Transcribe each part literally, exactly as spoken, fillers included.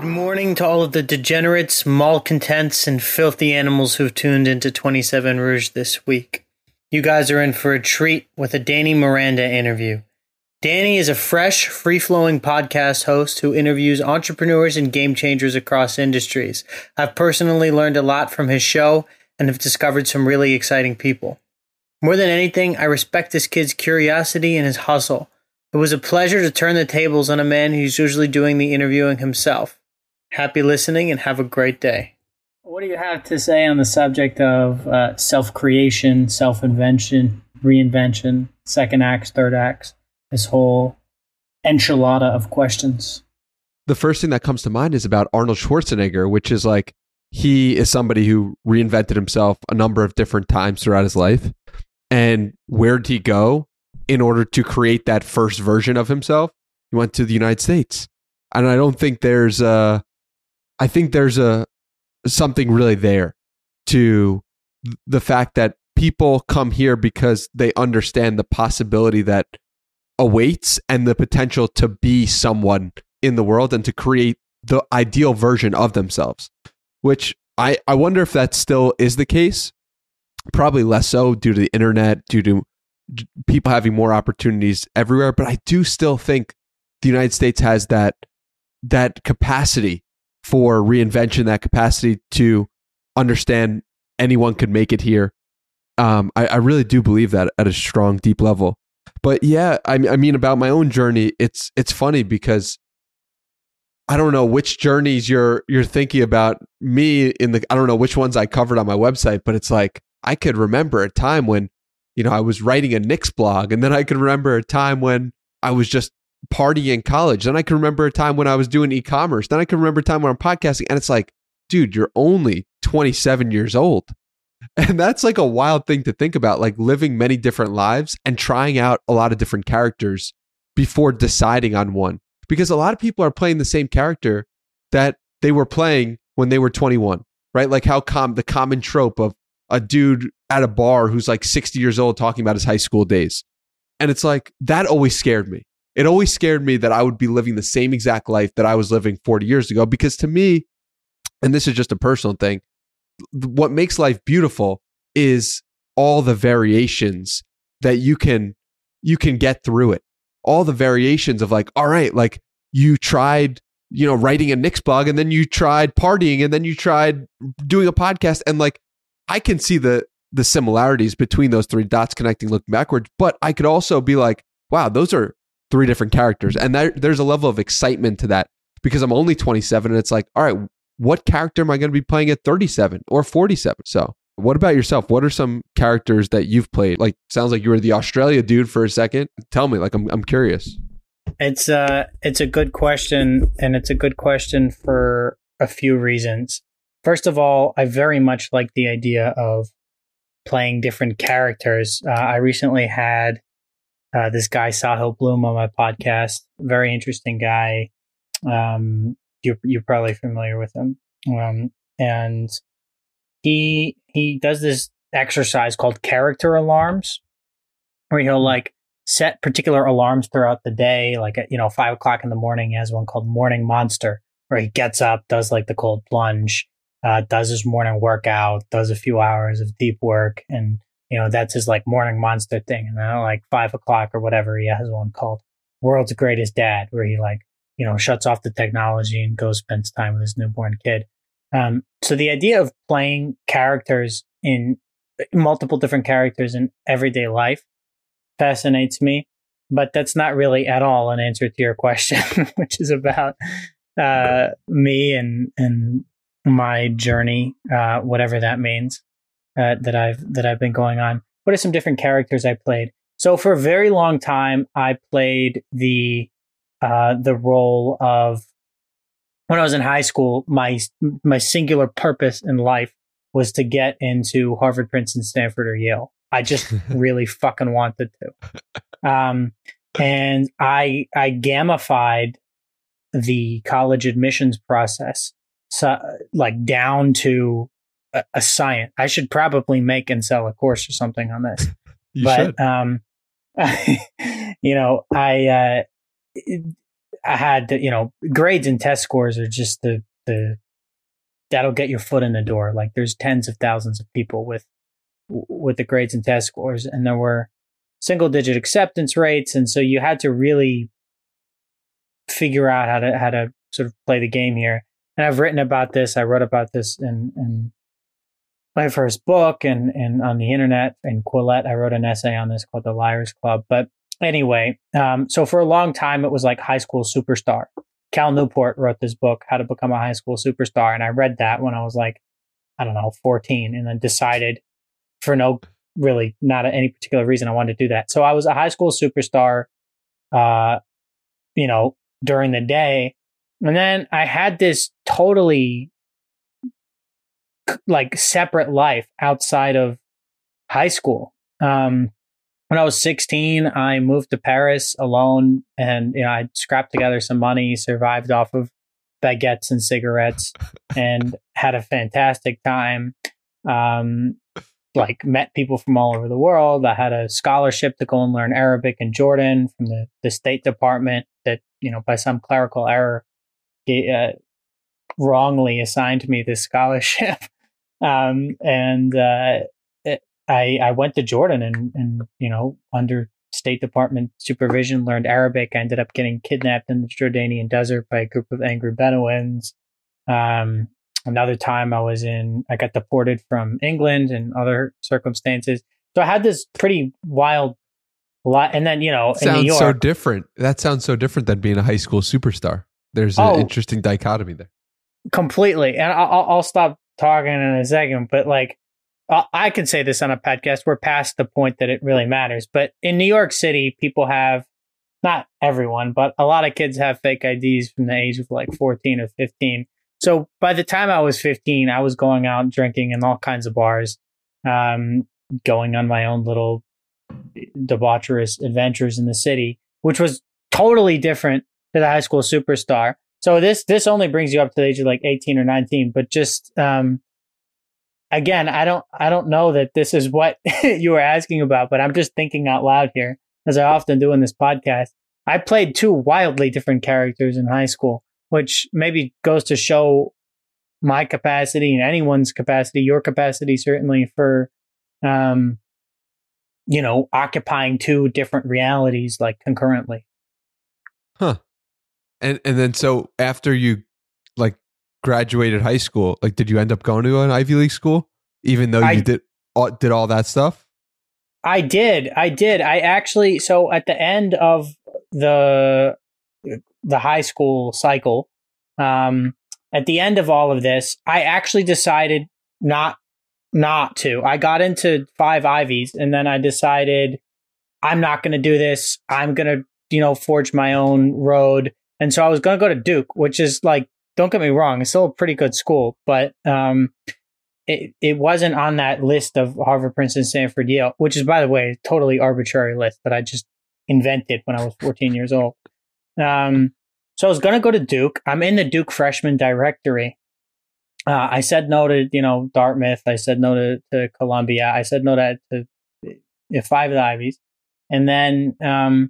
morning to all of the degenerates, malcontents, and filthy animals who've tuned into twenty-seven Rouge this week. You guys are in for a treat with a Danny Miranda interview. Danny is a fresh, free-flowing podcast host who interviews entrepreneurs and game changers across industries. I've personally learned a lot from his show and have discovered some really exciting people. More than anything, I respect this kid's curiosity and his hustle. It was a pleasure to turn the tables on a man who's usually doing the interviewing himself. Happy listening and have a great day. What do you have to say on the subject of uh, self-creation, self-invention, reinvention, second acts, third acts, this whole enchilada of questions? The first thing that comes to mind is about Arnold Schwarzenegger, which is like, he is somebody who reinvented himself a number of different times throughout his life. And where did he go in order to create that first version of himself? He went to the United States. And I don't think there's a, I think there's a, something really there to the fact that people come here because they understand the possibility that awaits and the potential to be someone in the world and to create the ideal version of themselves, which I, I wonder if that still is the case. Probably less so due to the internet, due to people having more opportunities everywhere. But I do still think the United States has that that capacity for reinvention, that capacity to understand anyone could make it here. Um, I, I really do believe that at a strong, deep level. But yeah, I, I mean, about my own journey, it's it's funny because I don't know which journeys you're you're thinking about me in the. I don't know which ones I covered on my website, but it's like I could remember a time when, you know, I was writing a Knicks blog, and then I could remember a time when I was just partying in college. Then I can remember a time when I was doing e-commerce. Then I can remember a time when I'm podcasting. And it's like, dude, you're only twenty-seven years old. And that's like a wild thing to think about, like living many different lives and trying out a lot of different characters before deciding on one. Because a lot of people are playing the same character that they were playing when they were twenty-one, right? Like how com- the common trope of a dude at a bar who's like sixty years old talking about his high school days. And it's like, that always scared me. It always scared me that I would be living the same exact life that I was living forty years ago. Because to me, and this is just a personal thing, what makes life beautiful is all the variations that you can you can get through it. All the variations of like, all right, like you tried, you know, writing a Knicks blog, and then you tried partying, and then you tried doing a podcast. And like, I can see the the similarities between those three dots connecting, looking backwards. But I could also be like, wow, those are three different characters. And there, there's a level of excitement to that because I'm only twenty-seven, and it's like, all right, what character am I going to be playing at thirty-seven or forty-seven? So what about yourself? What are some characters that you've played? Like, sounds like you were the Australia dude for a second. Tell me, like, I'm I'm curious. It's uh it's a good question, and it's a good question for a few reasons. First of all, I very much like the idea of playing different characters. Uh, I recently had uh, this guy, Sahil Bloom, on my podcast. Very interesting guy. Um, you're, you're probably familiar with him. Um, and he he does this exercise called character alarms, where he'll like set particular alarms throughout the day. Like at, you know, five o'clock in the morning, he has one called Morning Monster, where he gets up, does like the cold plunge, uh, does his morning workout, does a few hours of deep work, and you know that's his like Morning Monster thing. And then at like five o'clock or whatever, he has one called World's Greatest Dad, where he like you know shuts off the technology and goes spends time with his newborn kid. Um, so the idea of playing characters in multiple different characters in everyday life fascinates me, but that's not really at all an answer to your question, which is about uh, me and and my journey, uh, whatever that means, uh, that I've that I've been going on. What are some different characters I played? So for a very long time, I played the uh, the role of, when I was in high school, my my singular purpose in life was to get into Harvard, Princeton, Stanford, or Yale. I just really fucking wanted to. Um, and I I gamified the college admissions process, so like down to a, a science. I should probably make and sell a course or something on this. You but should. um, you know, I uh, it, I had to, you know, grades and test scores are just the, the, that'll get your foot in the door. Like there's tens of thousands of people with, with the grades and test scores, and there were single digit acceptance rates. And so you had to really figure out how to, how to sort of play the game here. And I've written about this. I wrote about this in, in my first book and, and on the internet. In Quillette, I wrote an essay on this called The Liars Club. But anyway, um, so for a long time, it was like High School Superstar. Cal Newport wrote this book, How to Become a High School Superstar. And I read that when I was like, I don't know, fourteen, and then decided for no, really not any particular reason I wanted to do that. So I was a high school superstar, uh, you know, during the day. And then I had this totally like separate life outside of high school. Um, when I was sixteen, I moved to Paris alone, and you know, I scrapped together some money, survived off of baguettes and cigarettes, and had a fantastic time. Um, like met people from all over the world. I had a scholarship to go and learn Arabic in Jordan from the, the State Department that, you know, by some clerical error, uh, wrongly assigned me this scholarship. Um, and, uh, it, I, I went to Jordan and, and, you know, under State Department supervision, learned Arabic. I ended up getting kidnapped in the Jordanian desert by a group of angry Bedouins. Um, another time I was in, I got deported from England and other circumstances. So I had this pretty wild lot. And then, you know, sounds in New York. so different. That sounds so different than being a high school superstar. There's an Oh, interesting dichotomy there. Completely. And I'll, I'll stop talking in a second, but like, I can say this on a podcast. We're past the point that it really matters. But in New York City, people have, not everyone, but a lot of kids have fake I Ds from the age of like fourteen or fifteen. So by the time I was fifteen, I was going out drinking in all kinds of bars, um, going on my own little debaucherous adventures in the city, which was totally different to the high school superstar. So this this only brings you up to the age of like eighteen or nineteen. But just um, again, I don't I don't know that this is what you were asking about, but I'm just thinking out loud here, as I often do in this podcast. I played two wildly different characters in high school, which maybe goes to show my capacity and anyone's capacity, your capacity certainly, for, um, you know, occupying two different realities like concurrently. Huh. And and then so after you like graduated high school, like did you end up going to an Ivy League school, even though you I, did all, did all that stuff? I did. I did. I actually, so at the end of the the high school cycle, um, at the end of all of this, I actually decided not not to. I got into five Ivies, and then I decided I'm not going to do this. I'm going to, you know, forge my own road. And so I was going to go to Duke, which is like, don't get me wrong, it's still a pretty good school, but um, it it wasn't on that list of Harvard, Princeton, Stanford, Yale, which is, by the way, a totally arbitrary list that I just invented when I was fourteen years old. Um, so I was going to go to Duke. I'm in the Duke freshman directory. Uh, I said no to, you know, Dartmouth. I said no to, to Columbia. I said no to, to uh, five of the Ivies. And then um,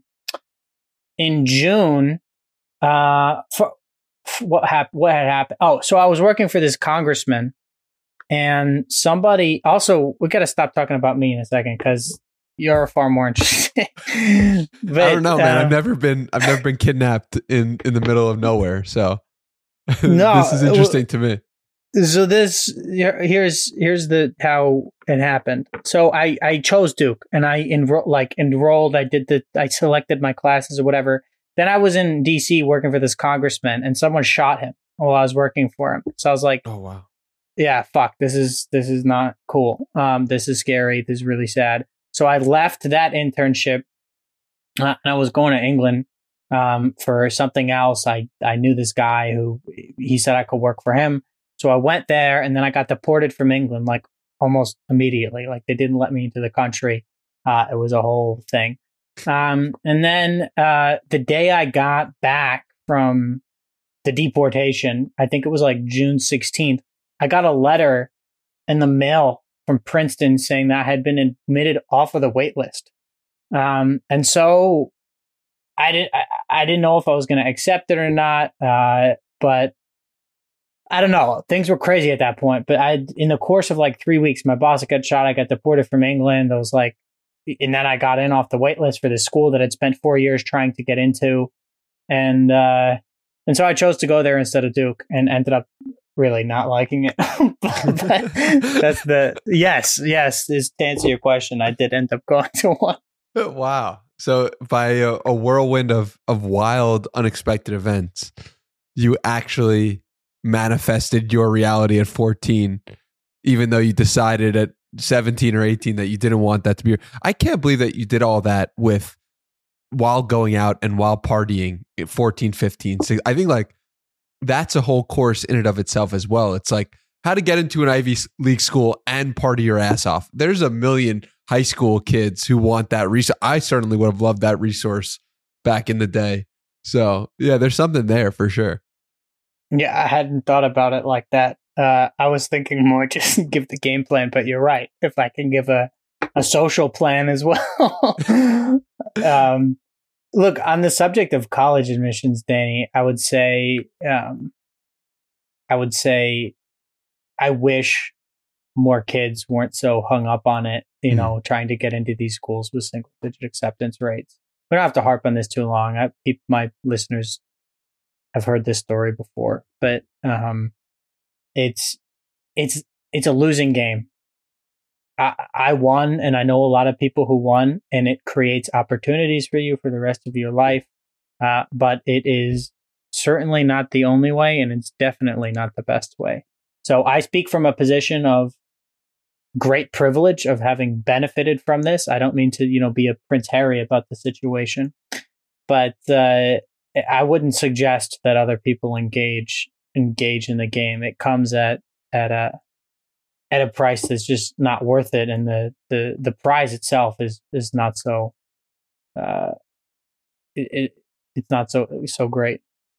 in June, uh, for, for what happened? What had happened? Oh, so I was working for this congressman, and somebody also. We got to stop talking about me in a second because you're far more interesting. But, I don't know, man. Uh, I've never been. I've never been kidnapped in in the middle of nowhere. So no, this is interesting to me. So this here's here's the how it happened. So I, I chose Duke, and I enro- like enrolled. I did the I selected my classes or whatever. Then I was in D C working for this congressman, and someone shot him while I was working for him. So I was like, "Oh wow, yeah, fuck, this is this is not cool. Um, this is scary. This is really sad." So I left that internship, uh, and I was going to England um, for something else. I I knew this guy who he said I could work for him. So I went there, and then I got deported from England like almost immediately. Like they didn't let me into the country. Uh, it was a whole thing. Um, and then uh, the day I got back from the deportation, I think it was like June sixteenth, I got a letter in the mail from Princeton saying that I had been admitted off of the wait list. Um, and so I did. I, I didn't know if I was going to accept it or not. Uh, but I don't know. Things were crazy at that point. But I, in the course of like three weeks, my boss got shot. I got deported from England. I was like, and then I got in off the wait list for this school that I'd spent four years trying to get into. And, uh, and so I chose to go there instead of Duke and ended up really not liking it. but, but that's the, yes, yes, is to answer your question. I did end up going to one. Wow. So by a, a whirlwind of, of wild, unexpected events, you actually manifested your reality at fourteen, even though you decided at seventeen or eighteen that you didn't want that to be. I can't believe that you did all that with while going out and while partying at fourteen, fifteen. So I think like that's a whole course in and of itself as well. It's like how to get into an Ivy League school and party your ass off. There's a million high school kids who want that resource. I certainly would have loved that resource back in the day. So yeah, there's something there for sure. Yeah, I hadn't thought about it like that. Uh, I was thinking more just give the game plan, but you're right. If I can give a, a social plan as well. um, look, on the subject of college admissions, Danny, I would say, um, I would say, I wish more kids weren't so hung up on it, you mm-hmm. know, trying to get into these schools with single digit acceptance rates. We don't have to harp on this too long. I, my listeners have heard this story before, but um, it's it's it's a losing game. I, I won, and I know a lot of people who won, and it creates opportunities for you for the rest of your life. Uh, but it is certainly not the only way, and it's definitely not the best way. So I speak from a position of great privilege of having benefited from this. I don't mean to, you know, be a Prince Harry about the situation, but uh, I wouldn't suggest that other people engage engage in the game. It comes at at a at a price that's just not worth it, and the the, the prize itself is is not so uh, it, it it's not so so great.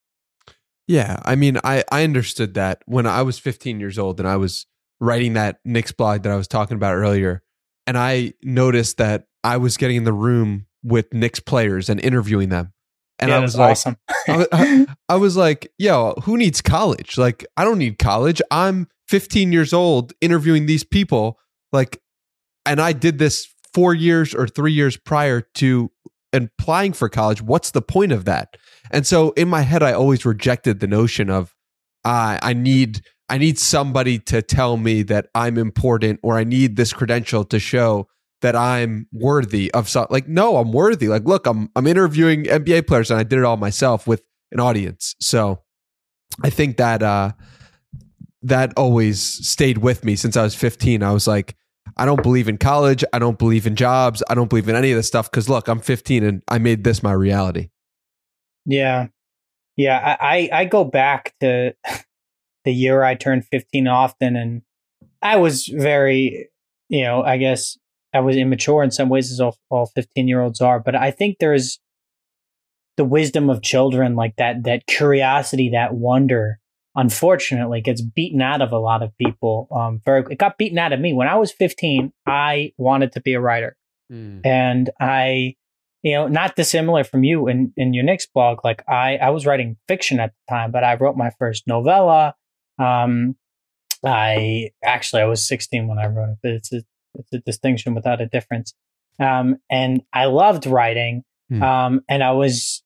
Yeah, I mean, I I understood that when I was fifteen years old and I was writing that Knicks blog that I was talking about earlier, and I noticed that I was getting in the room with Knicks players and interviewing them. And yeah, I was that's like, awesome. I, I, I was like, yo, who needs college? Like, I don't need college. I'm fifteen years old interviewing these people. Like, and I did this four years or three years prior to applying for college. What's the point of that? And so in my head, I always rejected the notion of, uh, I need, I need somebody to tell me that I'm important, or I need this credential to show that I'm worthy of something. Like, no, I'm worthy. Like, look, I'm I'm interviewing N B A players, and I did it all myself with an audience. So I think that uh, that always stayed with me since I was fifteen. I was like, I don't believe in college. I don't believe in jobs. I don't believe in any of this stuff because, look, I'm fifteen and I made this my reality. Yeah. Yeah. I, I go back to the year I turned fifteen often, and I was very, you know, I guess I was immature in some ways, as all, all fifteen year olds are. But I think there's the wisdom of children, like that, that curiosity, that wonder, unfortunately gets beaten out of a lot of people. Um, very, it got beaten out of me. When I was fifteen, I wanted to be a writer. Mm. And I, you know, not dissimilar from you in, in your Knicks blog, like I, I was writing fiction at the time, but I wrote my first novella. Um, I actually, I was sixteen when I wrote it, but it's a, it's a distinction without a difference. Um, and I loved writing. Mm. Um, and I was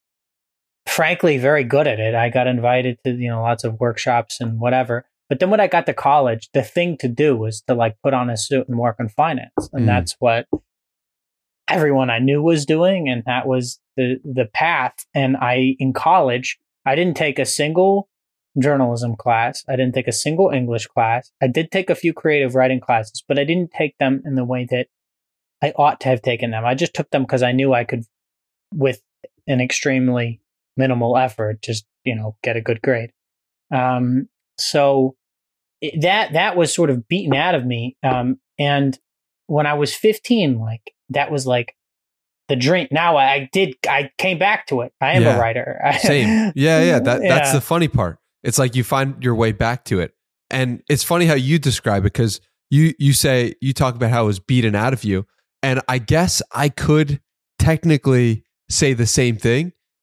frankly very good at it. I got invited to, you know, lots of workshops and whatever. But then when I got to college, the thing to do was to like put on a suit and work in finance. And mm. that's what everyone I knew was doing. And that was the, the path. And I, in college, I didn't take a single journalism class. I didn't take a single English class. I did take a few creative writing classes, but I didn't take them in the way that I ought to have taken them. I just took them because I knew I could, with an extremely minimal effort, just, you know, get a good grade. Um, so it, that, that was sort of beaten out of me. Um, and when I was fifteen, like that was like the dream. Now I did, I came back to it. I am yeah, a writer. Same. Yeah. Yeah. That, yeah. That's the funny part. It's like you find your way back to it. And it's funny how you describe it, because you, you say, you talk about how it was beaten out of you. And I guess I could technically say the same thing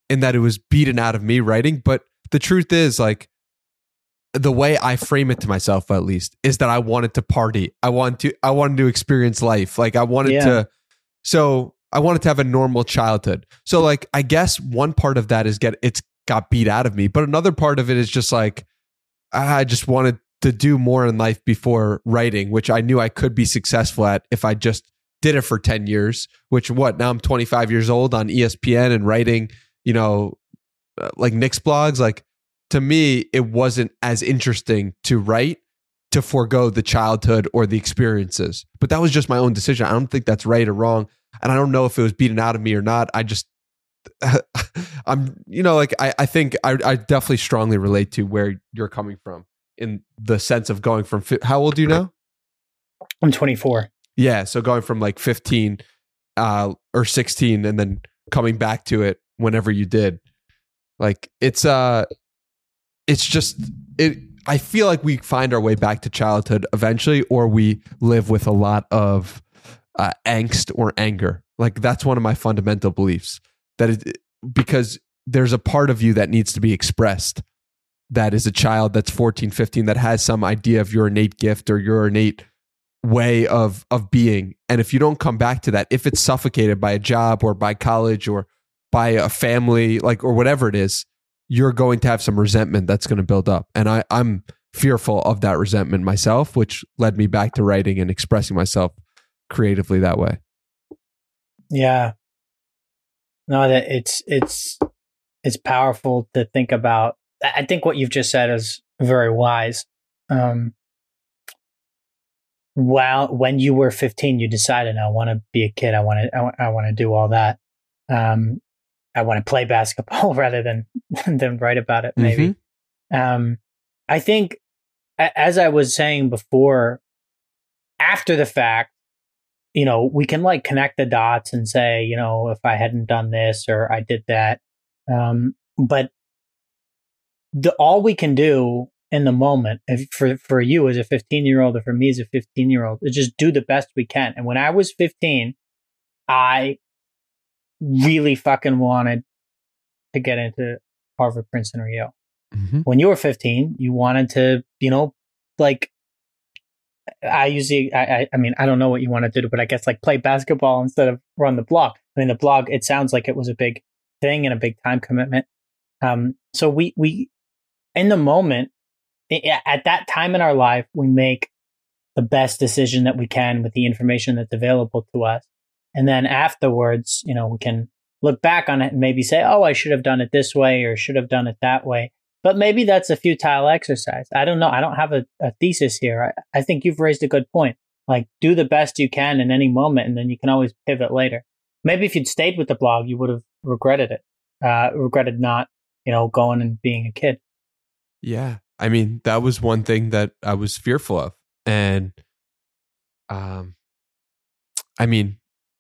in that it was beaten out of me writing. But the truth is, like, the way I frame it to myself, at least, is that I wanted to party. I wanted to, I wanted to experience life. Like I wanted Yeah. to, so I wanted to have a normal childhood. So like, I guess one part of that is get, it's got beat out of me. But another part of it is just like, I just wanted to do more in life before writing, which I knew I could be successful at if I just did it for ten years, which what, now I'm twenty-five years old on E S P N and writing, you know, uh, like Knicks blogs. Like, to me, it wasn't as interesting to write to forego the childhood or the experiences. But that was just my own decision. I don't think that's right or wrong. And I don't know if it was beaten out of me or not. I just, I'm, you know, like, I, I think I, I definitely strongly relate to where you're coming from in the sense of going from, how old are you now? I'm twenty-four. Yeah. So going from like fifteen uh, or sixteen and then coming back to it whenever you did. Like, it's, uh, it's just, it, I feel like we find our way back to childhood eventually, or we live with a lot of uh, angst or anger. Like, that's one of my fundamental beliefs, that it, because there's a part of you that needs to be expressed, that is a child that's fourteen, fifteen, that has some idea of your innate gift or your innate way of of being. And if you don't come back to that, if it's suffocated by a job or by college or by a family, like, or whatever it is, you're going to have some resentment that's going to build up. And I, I'm fearful of that resentment myself, which led me back to writing and expressing myself creatively that way. Yeah. No, that it's it's it's powerful to think about. I think what you've just said is very wise. Um, well, when you were fifteen, you decided, I want to be a kid. I want to, I want, I want to do all that. Um, I want to play basketball rather than than write about it. Maybe. Mm-hmm. Um, I think, as I was saying before, after the fact, you know, we can like connect the dots and say, you know, if I hadn't done this or I did that. Um, but the all we can do in the moment, if for for you as a fifteen year old or for me as a fifteen year old, is just do the best we can. And when I was fifteen, I really fucking wanted to get into Harvard, Princeton, or Yale. Mm-hmm. When you were fifteen, you wanted to, you know, like, I usually, I, I, I mean, I don't know what you wanted to do, but I guess like play basketball instead of run the blog. I mean, the blog, it sounds like it was a big thing and a big time commitment. Um, so we, we, in the moment, at that time in our life, we make the best decision that we can with the information that's available to us. And then afterwards, you know, we can look back on it and maybe say, oh, I should have done it this way or should have done it that way. But maybe that's a futile exercise. I don't know. I don't have a, a thesis here. I, I think you've raised a good point. Like, do the best you can in any moment, and then you can always pivot later. Maybe if you'd stayed with the blog, you would have regretted it, uh, regretted not, you know, going and being a kid. Yeah. I mean, that was one thing that I was fearful of. And, um, I mean,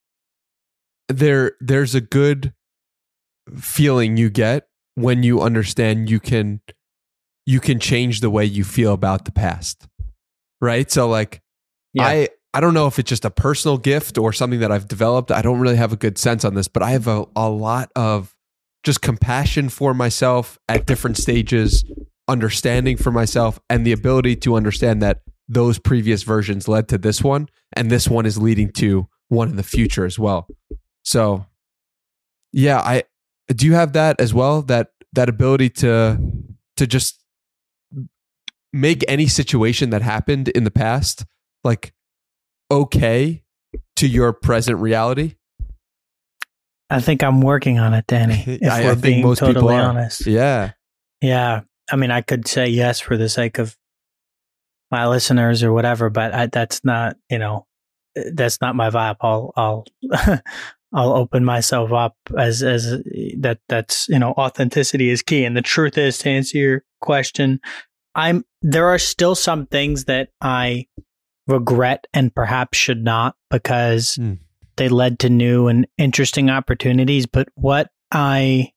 there, there's a good feeling you get when you understand you can, you can change the way you feel about the past. Right. So like, yeah. I, I don't know if it's just a personal gift or something that I've developed. I don't really have a good sense on this, but I have a, a lot of just compassion for myself at different stages, understanding for myself, and the ability to understand that those previous versions led to this one, and this one is leading to one in the future as well. So yeah, I, do you have that as well? That, that ability to, to just make any situation that happened in the past, like, okay to your present reality? I think I'm working on it, Danny. If I, we're I think being most totally people are. honest. Yeah. Yeah. I mean, I could say yes for the sake of my listeners or whatever, but I, that's not, you know, that's not my vibe. I'll, I'll, I'll open myself up as, as that, that's, you know, authenticity is key. And the truth is, to answer your question, I'm, there are still some things that I regret and perhaps should not, because mm. they led to new and interesting opportunities. But what I,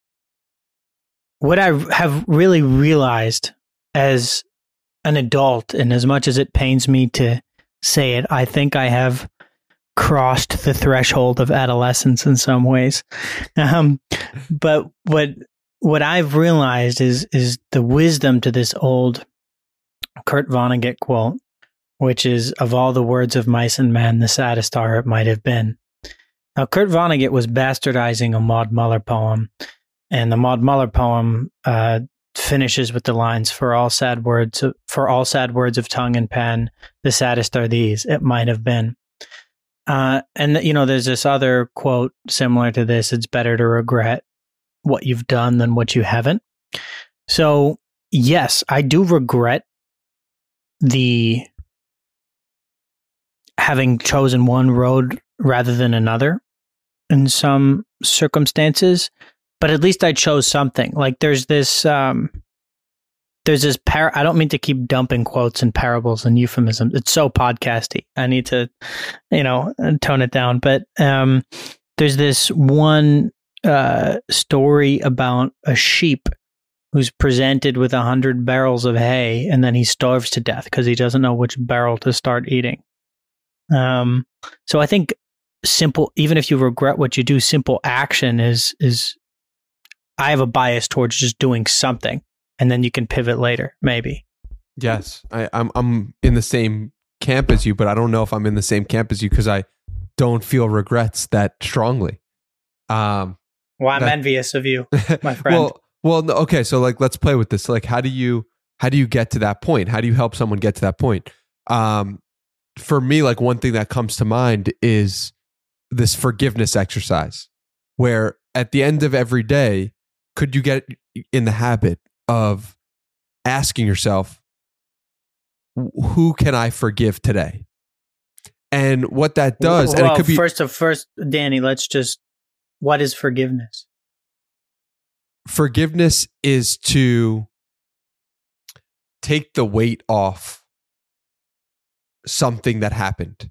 what I have really realized as an adult, and as much as it pains me to say it, I think I have crossed the threshold of adolescence in some ways. Um, but what what I've realized is is the wisdom to this old Kurt Vonnegut quote, which is, "Of all the words of mice and men, the saddest are it might have been." Now, Kurt Vonnegut was bastardizing a Maud Muller poem, and the Maud Muller poem uh, finishes with the lines, "For all sad words, for all sad words of tongue and pen, the saddest are these, it might have been." Uh, and, you know, there's this other quote similar to this: "It's better to regret what you've done than what you haven't." So, yes, I do regret the having chosen one road rather than another in some circumstances, but at least I chose something. Like there's this, um, there's this par. I don't mean to keep dumping quotes and parables and euphemisms. It's so podcasty. I need to, you know, tone it down. But um, there's this one uh, story about a sheep who's presented with a hundred barrels of hay, and then he starves to death because he doesn't know which barrel to start eating. Um, so I think simple, even if you regret what you do, simple action is, is, I have a bias towards just doing something and then you can pivot later, maybe. Yes. I, I'm, I'm in the same camp as you, but I don't know if I'm in the same camp as you because I don't feel regrets that strongly. Um, well, I'm that, envious of you, my friend. well, well, no, okay. So like, let's play with this. Like, how do you, how do you get to that point? How do you help someone get to that point? Um, For me, like one thing that comes to mind is this forgiveness exercise where at the end of every day, could you get in the habit of asking yourself, who can I forgive today? And what that does, well, and it could be first of first, Danny, let's just, what is forgiveness? Forgiveness is to take the weight off something that happened.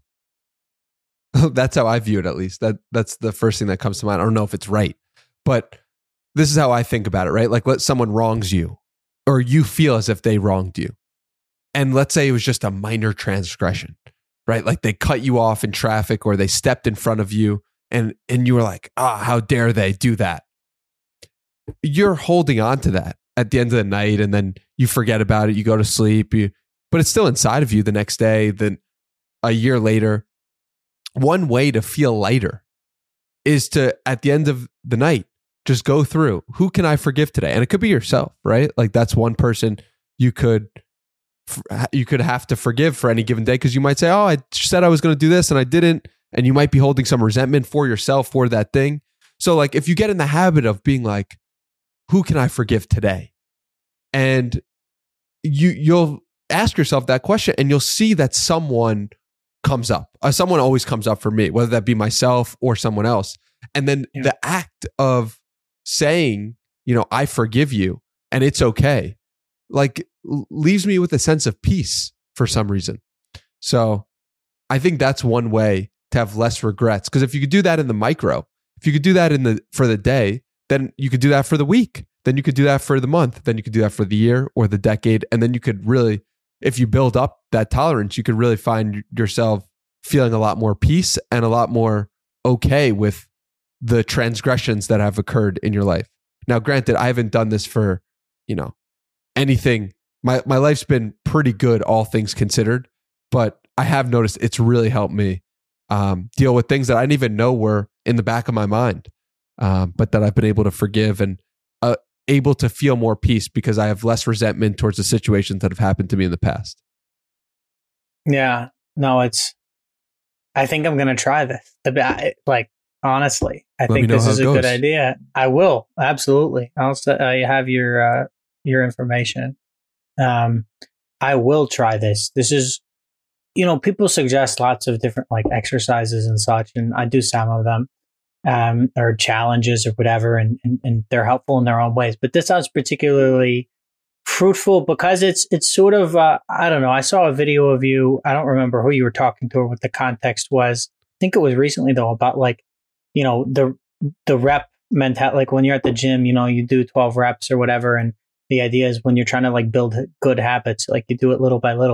That's how I view it, at least. That that's the first thing that comes to mind. I don't know if it's right, but this is how I think about it, right? Like, let someone wrongs you, or you feel as if they wronged you. And let's say it was just a minor transgression, right? Like they cut you off in traffic or they stepped in front of you and, and you were like, ah, oh, how dare they do that? You're holding on to that at the end of the night, and then you forget about it. You go to sleep, you, but it's still inside of you the next day, then a year later. One way to feel lighter is to, at the end of the night, just go through, who can I forgive today? And it could be yourself, right? Like that's one person you could you could have to forgive for any given day, because you might say, oh, I said I was going to do this and I didn't. And you might be holding some resentment for yourself for that thing. So like if you get in the habit of being like, who can I forgive today? And you, you'll ask yourself that question and you'll see that someone comes up. Uh, someone always comes up for me, whether that be myself or someone else. And then yeah. the act of saying, you know, I forgive you and it's okay, like leaves me with a sense of peace for some reason. So I think that's one way to have less regrets. Because if you could do that in the micro, if you could do that in the for the day, then you could do that for the week. Then you could do that for the month. Then you could do that for the year or the decade. And then you could really, if you build up that tolerance, you could really find yourself feeling a lot more peace and a lot more okay with the transgressions that have occurred in your life. Now, granted, I haven't done this for, you know, anything. My my life's been pretty good, all things considered, but I have noticed it's really helped me um, deal with things that I didn't even know were in the back of my mind, um, but that I've been able to forgive and uh, able to feel more peace because I have less resentment towards the situations that have happened to me in the past. Yeah, no, it's, I think I'm going to try this. Like, honestly, I Let think this is a goes. good idea. I will. Absolutely. I'll I have your, uh, your information. Um, I will try this. This is, you know, people suggest lots of different like exercises and such, and I do some of them, um, or challenges or whatever, and, and, and they're helpful in their own ways. But this sounds particularly fruitful because it's, it's sort of, uh, I don't know. I saw a video of you. I don't remember who you were talking to or what the context was. I think it was recently though, about like, you know, the, the rep mentality, like when you're at the gym, you know, you do twelve reps or whatever. And the idea is when you're trying to like build good habits, like you do it little by little.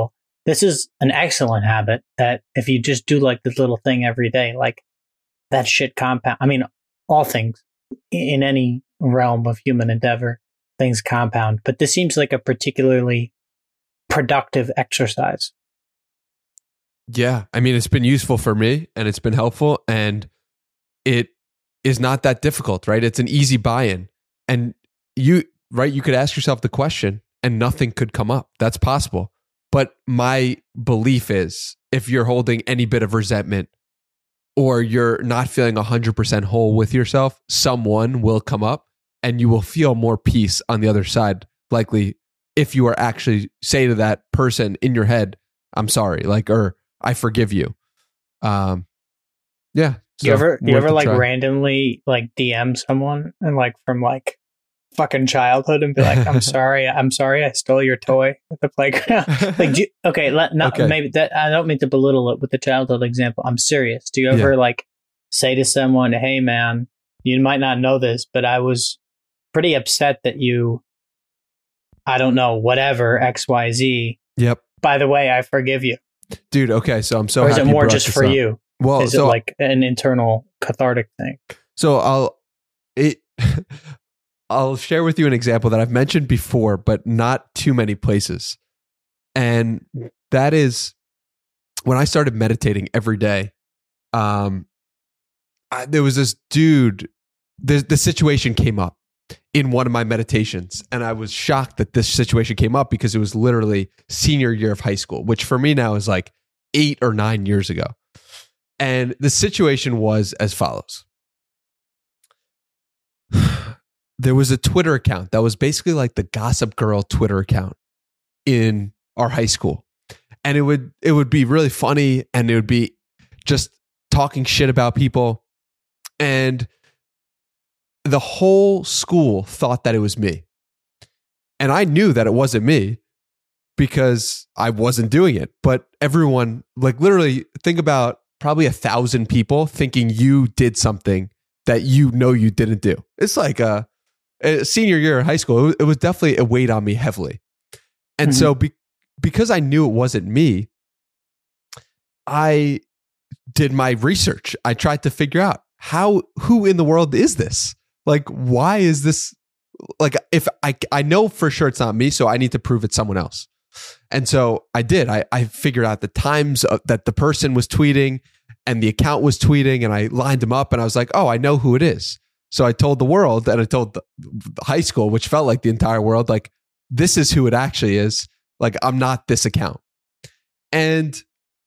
this is an excellent habit that if you just do like this little thing every day, like that shit compound. I mean, all things in any realm of human endeavor, things compound. But this seems like a particularly productive exercise. Yeah. I mean, it's been useful for me and it's been helpful, and it is not that difficult, right? It's an easy buy-in. And you, right, you could ask yourself the question and nothing could come up. That's possible. But my belief is if you're holding any bit of resentment or you're not feeling one hundred percent whole with yourself, someone will come up and you will feel more peace on the other side. Likely, if you are actually say to that person in your head, I'm sorry, like, or I forgive you. Um, yeah. So you ever, you ever like try. randomly like D M someone and like from like fucking childhood and be like, I'm sorry, I'm sorry, I stole your toy at the playground. Like, do you, okay, let, not okay. maybe that. I don't mean to belittle it with the childhood example. I'm serious. Do you ever yeah. like say to someone, "Hey, man, you might not know this, but I was pretty upset that you, I don't know, whatever X Y Z. Yep. By the way, I forgive you." Dude, okay, so I'm so or is happy it more just for up. you? Well, is so, it like an internal cathartic thing? So I'll it I'll share with you an example that I've mentioned before, but not too many places. And that is when I started meditating every day. Um, I, there was this dude. The the situation came up in one of my meditations, and I was shocked that this situation came up because it was literally senior year of high school, which for me now is like eight or nine years ago. And the situation was as follows. There was a Twitter account that was basically like the Gossip Girl Twitter account in our high school. And it would it would be really funny, and it would be just talking shit about people. And the whole school thought that it was me. And I knew that it wasn't me because I wasn't doing it. But everyone, like literally think about probably a thousand people thinking you did something that you know you didn't do. It's like a, a senior year of high school. It was definitely a weight on me heavily. And mm-hmm. so be, because I knew it wasn't me, I did my research. I tried to figure out how, who in the world is this? Like, why is this? Like, if I, I know for sure it's not me, so I need to prove it's someone else. And so I did. I, I figured out the times that the person was tweeting and the account was tweeting, and I lined them up, and I was like, oh, I know who it is. So I told the world, and I told the, the high school, which felt like the entire world, like, this is who it actually is. Like, I'm not this account. And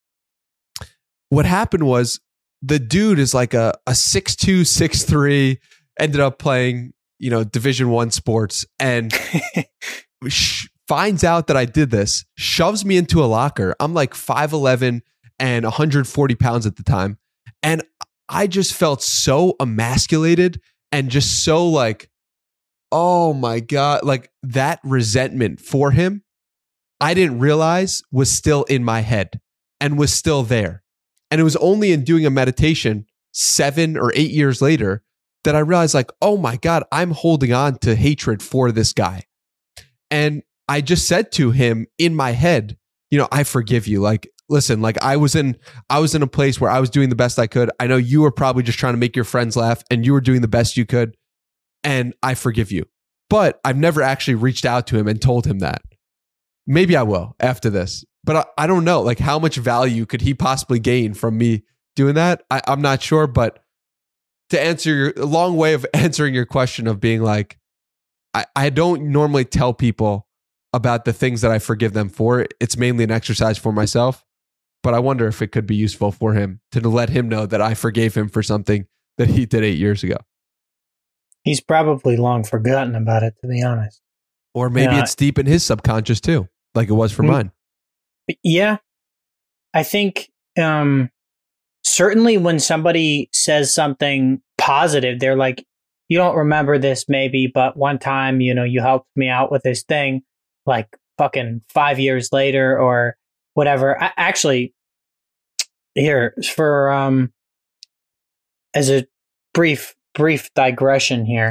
what happened was the dude is like a, a six two, six three, ended up playing, you know, Division One sports, and sh- finds out that I did this, shoves me into a locker. I'm like five eleven and one hundred forty pounds at the time. And I just felt so emasculated and just so like, oh my God, like that resentment for him, I didn't realize was still in my head and was still there. And it was only in doing a meditation seven or eight years later that I realized like, oh my God, I'm holding on to hatred for this guy. And I just said to him in my head, you know, I forgive you. Like, listen, like I was in, I was in a place where I was doing the best I could. I know you were probably just trying to make your friends laugh, and you were doing the best you could. And I forgive you. But I've never actually reached out to him and told him that. Maybe I will after this, but I, I don't know. Like, how much value could he possibly gain from me doing that? I, I'm not sure. But to answer your a long way of answering your question of being like, I, I don't normally tell people about the things that I forgive them for. It's mainly an exercise for myself, but I wonder if it could be useful for him to let him know that I forgave him for something that he did eight years ago. He's probably long forgotten about it, to be honest. Or maybe yeah. it's deep in his subconscious too, like it was for mine. Yeah. I think um, certainly when somebody says something positive, they're like, you don't remember this maybe, but one time, you know, you helped me out with this thing. Like fucking five years later or whatever. I, actually, here for um, as a brief brief digression here,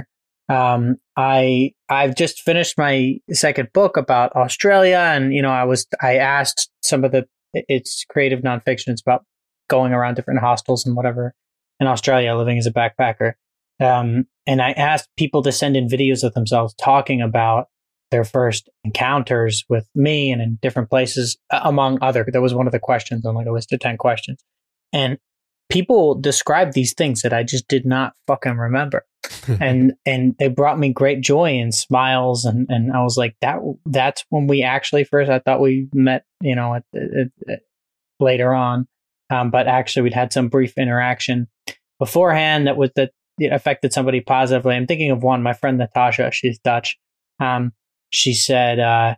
Um, I I've just finished my second book about Australia, and you know, I was I asked some of the it's creative nonfiction. It's about going around different hostels and whatever in Australia, living as a backpacker. Um, and I asked people to send in videos of themselves talking about their first encounters with me and in different places, among other. That was one of the questions on like a list of ten questions, and people described these things that I just did not fucking remember. and and they brought me great joy and smiles, and and I was like, that that's when we actually first I thought we met, you know, at, at, at, later on, um, but actually we'd had some brief interaction beforehand that was that it affected somebody positively. I'm thinking of one, my friend Natasha, she's Dutch. Um, she said uh,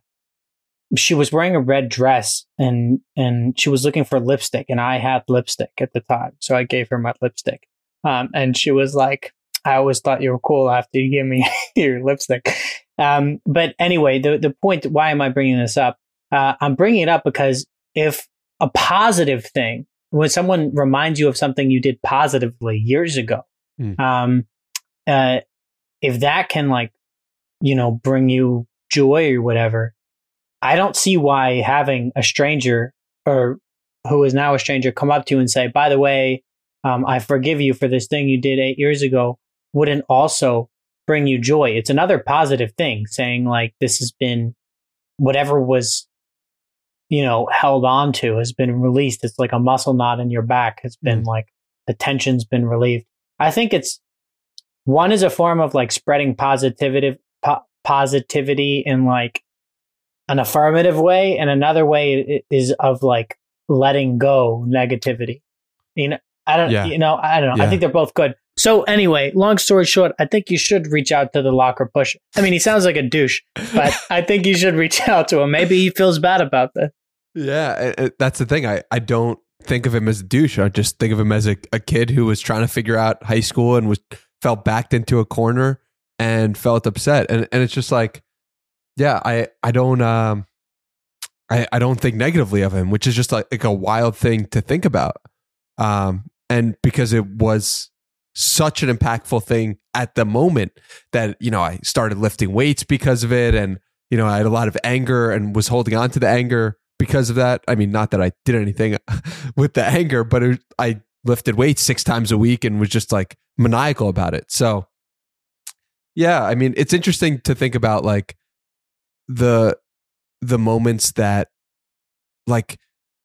she was wearing a red dress and and she was looking for lipstick, and I had lipstick at the time, so I gave her my lipstick, um, and she was like, I always thought you were cool after you gave me your lipstick. Um, but anyway, the, the point, why am I bringing this up? Uh, I'm bringing it up because if a positive thing, when someone reminds you of something you did positively years ago, mm. um, uh, if that can like, you know, bring you joy or whatever, I don't see why having a stranger or who is now a stranger come up to you and say, by the way, um, I forgive you for this thing you did eight years ago, wouldn't also bring you joy. It's another positive thing, saying like, this has been, whatever was, you know, held on to has been released. It's like a muscle knot in your back has been mm. like, the tension's been relieved. I think it's, one is a form of like spreading positivity, po- positivity in like an affirmative way. And another way is of like letting go negativity. You know, I don't, yeah. you know, I don't know. Yeah. I think they're both good. So anyway, long story short, I think you should reach out to the locker pusher. I mean, he sounds like a douche, but I think you should reach out to him. Maybe he feels bad about this. Yeah, that's the thing. I, I don't think of him as a douche. I just think of him as a, a kid who was trying to figure out high school and was felt backed into a corner and felt upset. And and it's just like, yeah, I, I don't um I, I don't think negatively of him, which is just like, like a wild thing to think about. Um, and because it was such an impactful thing at the moment that, you know, I started lifting weights because of it. And, you know, I had a lot of anger and was holding on to the anger because of that. I mean, not that I did anything with the anger, but it, I lifted weights six times a week and was just like maniacal about it. So yeah, I mean, it's interesting to think about like the, the moments that like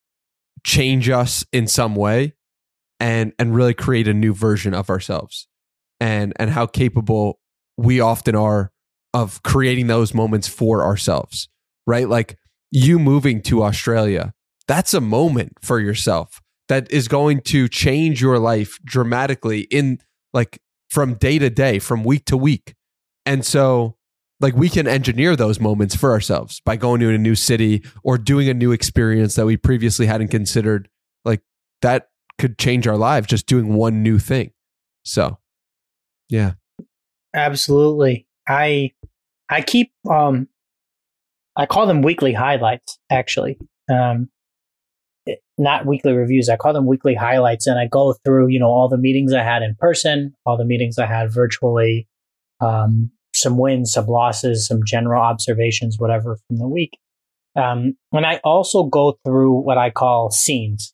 change us in some way and and really create a new version of ourselves, and and how capable we often are of creating those moments for ourselves, right? Like you moving to Australia, that's a moment for yourself that is going to change your life dramatically in like from day to day, from week to week. And so like we can engineer those moments for ourselves by going to a new city or doing a new experience that we previously hadn't considered. Like that could change our lives, just doing one new thing. So, yeah. Absolutely. I I keep um I call them weekly highlights, actually. Um not weekly reviews. I call them weekly highlights, and I go through, you know, all the meetings I had in person, all the meetings I had virtually, um some wins, some losses, some general observations, whatever from the week. Um and I also go through what I call scenes.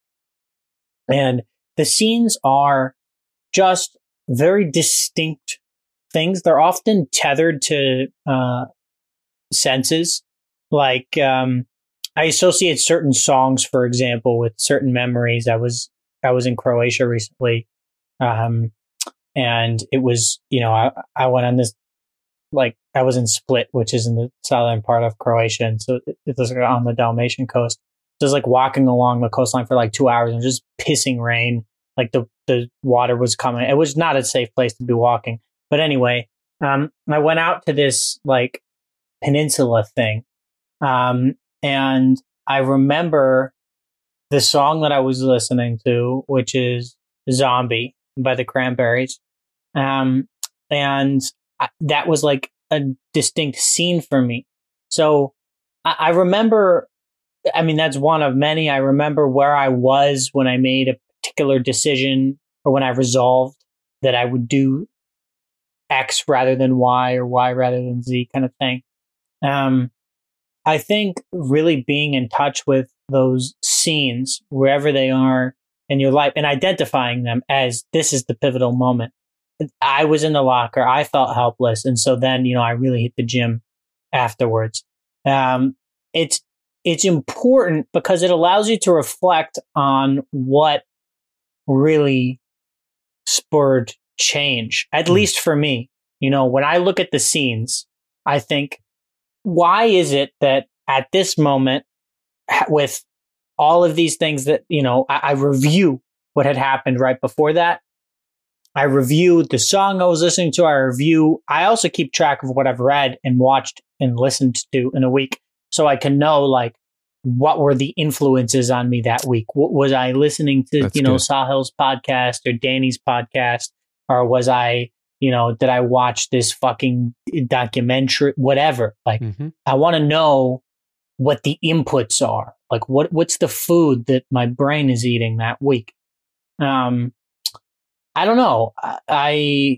And the scenes are just very distinct things. They're often tethered to uh, senses. Like um, I associate certain songs, for example, with certain memories. I was I was in Croatia recently, um, and it was, you know, I, I went on this, like I was in Split, which is in the southern part of Croatia, and so it, it was on the Dalmatian coast. Just like walking along the coastline for like two hours and just pissing rain. Like the, the water was coming. It was not a safe place to be walking. But anyway, um, I went out to this like peninsula thing. Um, and I remember the song that I was listening to, which is Zombie by the Cranberries. Um, and I, that was like a distinct scene for me. So I, I remember, I mean, that's one of many. I remember where I was when I made a particular decision or when I resolved that I would do X rather than Y or Y rather than Z kind of thing. Um, I think really being in touch with those scenes, wherever they are in your life, and identifying them as this is the pivotal moment. I was in the locker. I felt helpless. And so then, you know, I really hit the gym afterwards. Um, it's, it's important because it allows you to reflect on what really spurred change, at mm. least for me. You know, when I look at the scenes, I think, why is it that at this moment, with all of these things that, you know, I, I review what had happened right before that. I review the song I was listening to. I review, I also keep track of what I've read and watched and listened to in a week. So I can know, like, what were the influences on me that week? What, was I listening to, That's you know, good. Sahil's podcast or Danny's podcast? Or was I, you know, did I watch this fucking documentary? Whatever. Like, mm-hmm. I want to know what the inputs are. Like, what what's the food that my brain is eating that week? Um, I don't know. I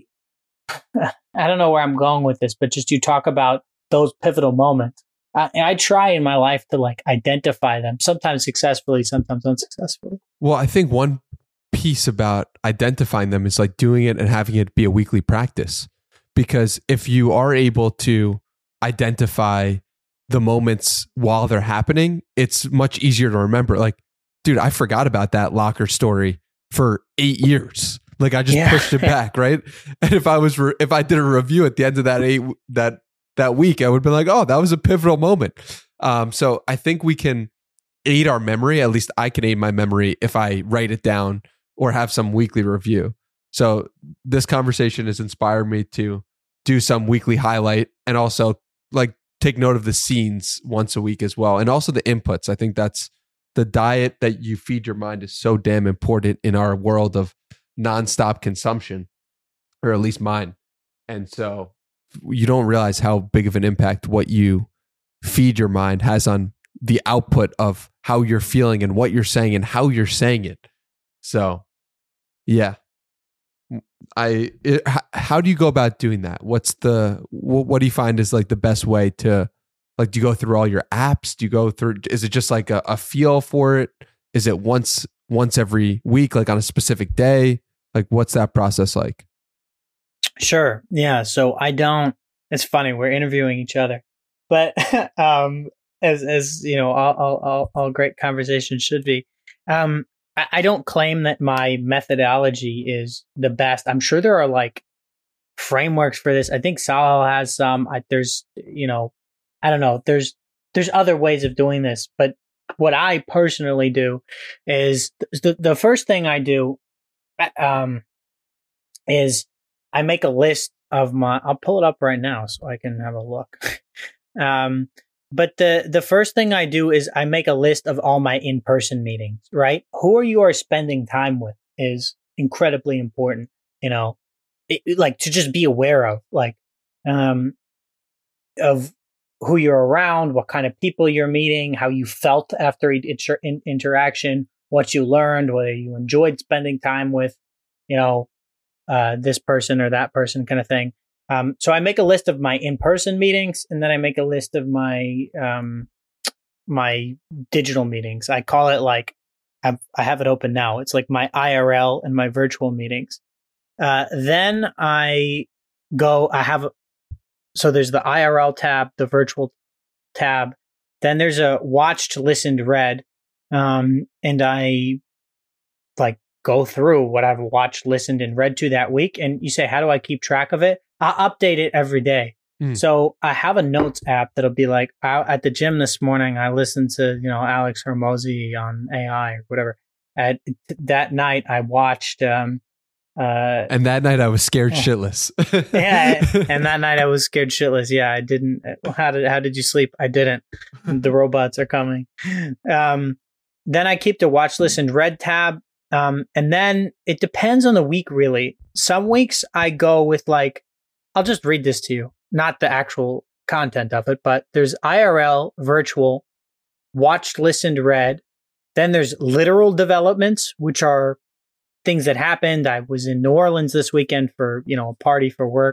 I don't know where I'm going with this, but just you talk about those pivotal moments. I, I try in my life to like identify them, sometimes successfully, sometimes unsuccessfully. Well, I think one piece about identifying them is like doing it and having it be a weekly practice. Because if you are able to identify the moments while they're happening, it's much easier to remember. Like, dude, I forgot about that locker story for eight years. Like, I just yeah. pushed it back, right? And if I was, re- if I did a review at the end of that eight that that week, I would be like, oh, that was a pivotal moment. Um, so I think we can aid our memory. At least I can aid my memory if I write it down or have some weekly review. So this conversation has inspired me to do some weekly highlight and also like take note of the scenes once a week as well, and also the inputs. I think that's the diet that you feed your mind is so damn important in our world of nonstop consumption, or at least mine. And so you don't realize how big of an impact what you feed your mind has on the output of how you're feeling and what you're saying and how you're saying it. So, yeah, I. It, how do you go about doing that? What's the what, what do you find is like the best way to like? Do you go through all your apps? Do you go through? Is it just like a, a feel for it? Is it once once every week, like on a specific day? Like, what's that process like? Sure. Yeah. So I don't, it's funny. We're interviewing each other, but, um, as, as you know, all, all, all, all great conversations should be. Um, I, I don't claim that my methodology is the best. I'm sure there are like frameworks for this. I think Sahil has some, I, there's, you know, I don't know. There's, there's other ways of doing this, but what I personally do is the, the first thing I do, um, is I make a list of my, I'll pull it up right now so I can have a look. um, but the, the first thing I do is I make a list of all my in-person meetings, right? Who are you are spending time with is incredibly important, you know, it, like to just be aware of, like, um, of who you're around, what kind of people you're meeting, how you felt after inter- in- interaction, what you learned, whether you enjoyed spending time with, you know, uh, this person or that person kind of thing. Um, so I make a list of my in-person meetings, and then I make a list of my, um, my digital meetings. I call it like, I've, I have it open now. It's like my I R L and my virtual meetings. Uh, then I go, I have, so there's the I R L tab, the virtual tab. Then there's a watched, listened, read. Um, and I like, go through what I've watched, listened, and read to that week. And you say, how do I keep track of it? I update it every day. Mm. So I have a notes app that'll be like, at the gym this morning, I listened to, you know, Alex Hormozi on A I or whatever. At that night, I watched. Um, uh, and that night I was scared shitless. yeah. And that night I was scared shitless. Yeah. I didn't. How did, how did you sleep? I didn't. The robots are coming. Um, then I keep the watch, listened, read tab. Um, and then it depends on the week, really. Some weeks I go with like, I'll just read this to you, not the actual content of it, but there's I R L, virtual, watched, listened, read. Then there's literal developments, which are things that happened. I was in New Orleans this weekend for, you know, a party for work.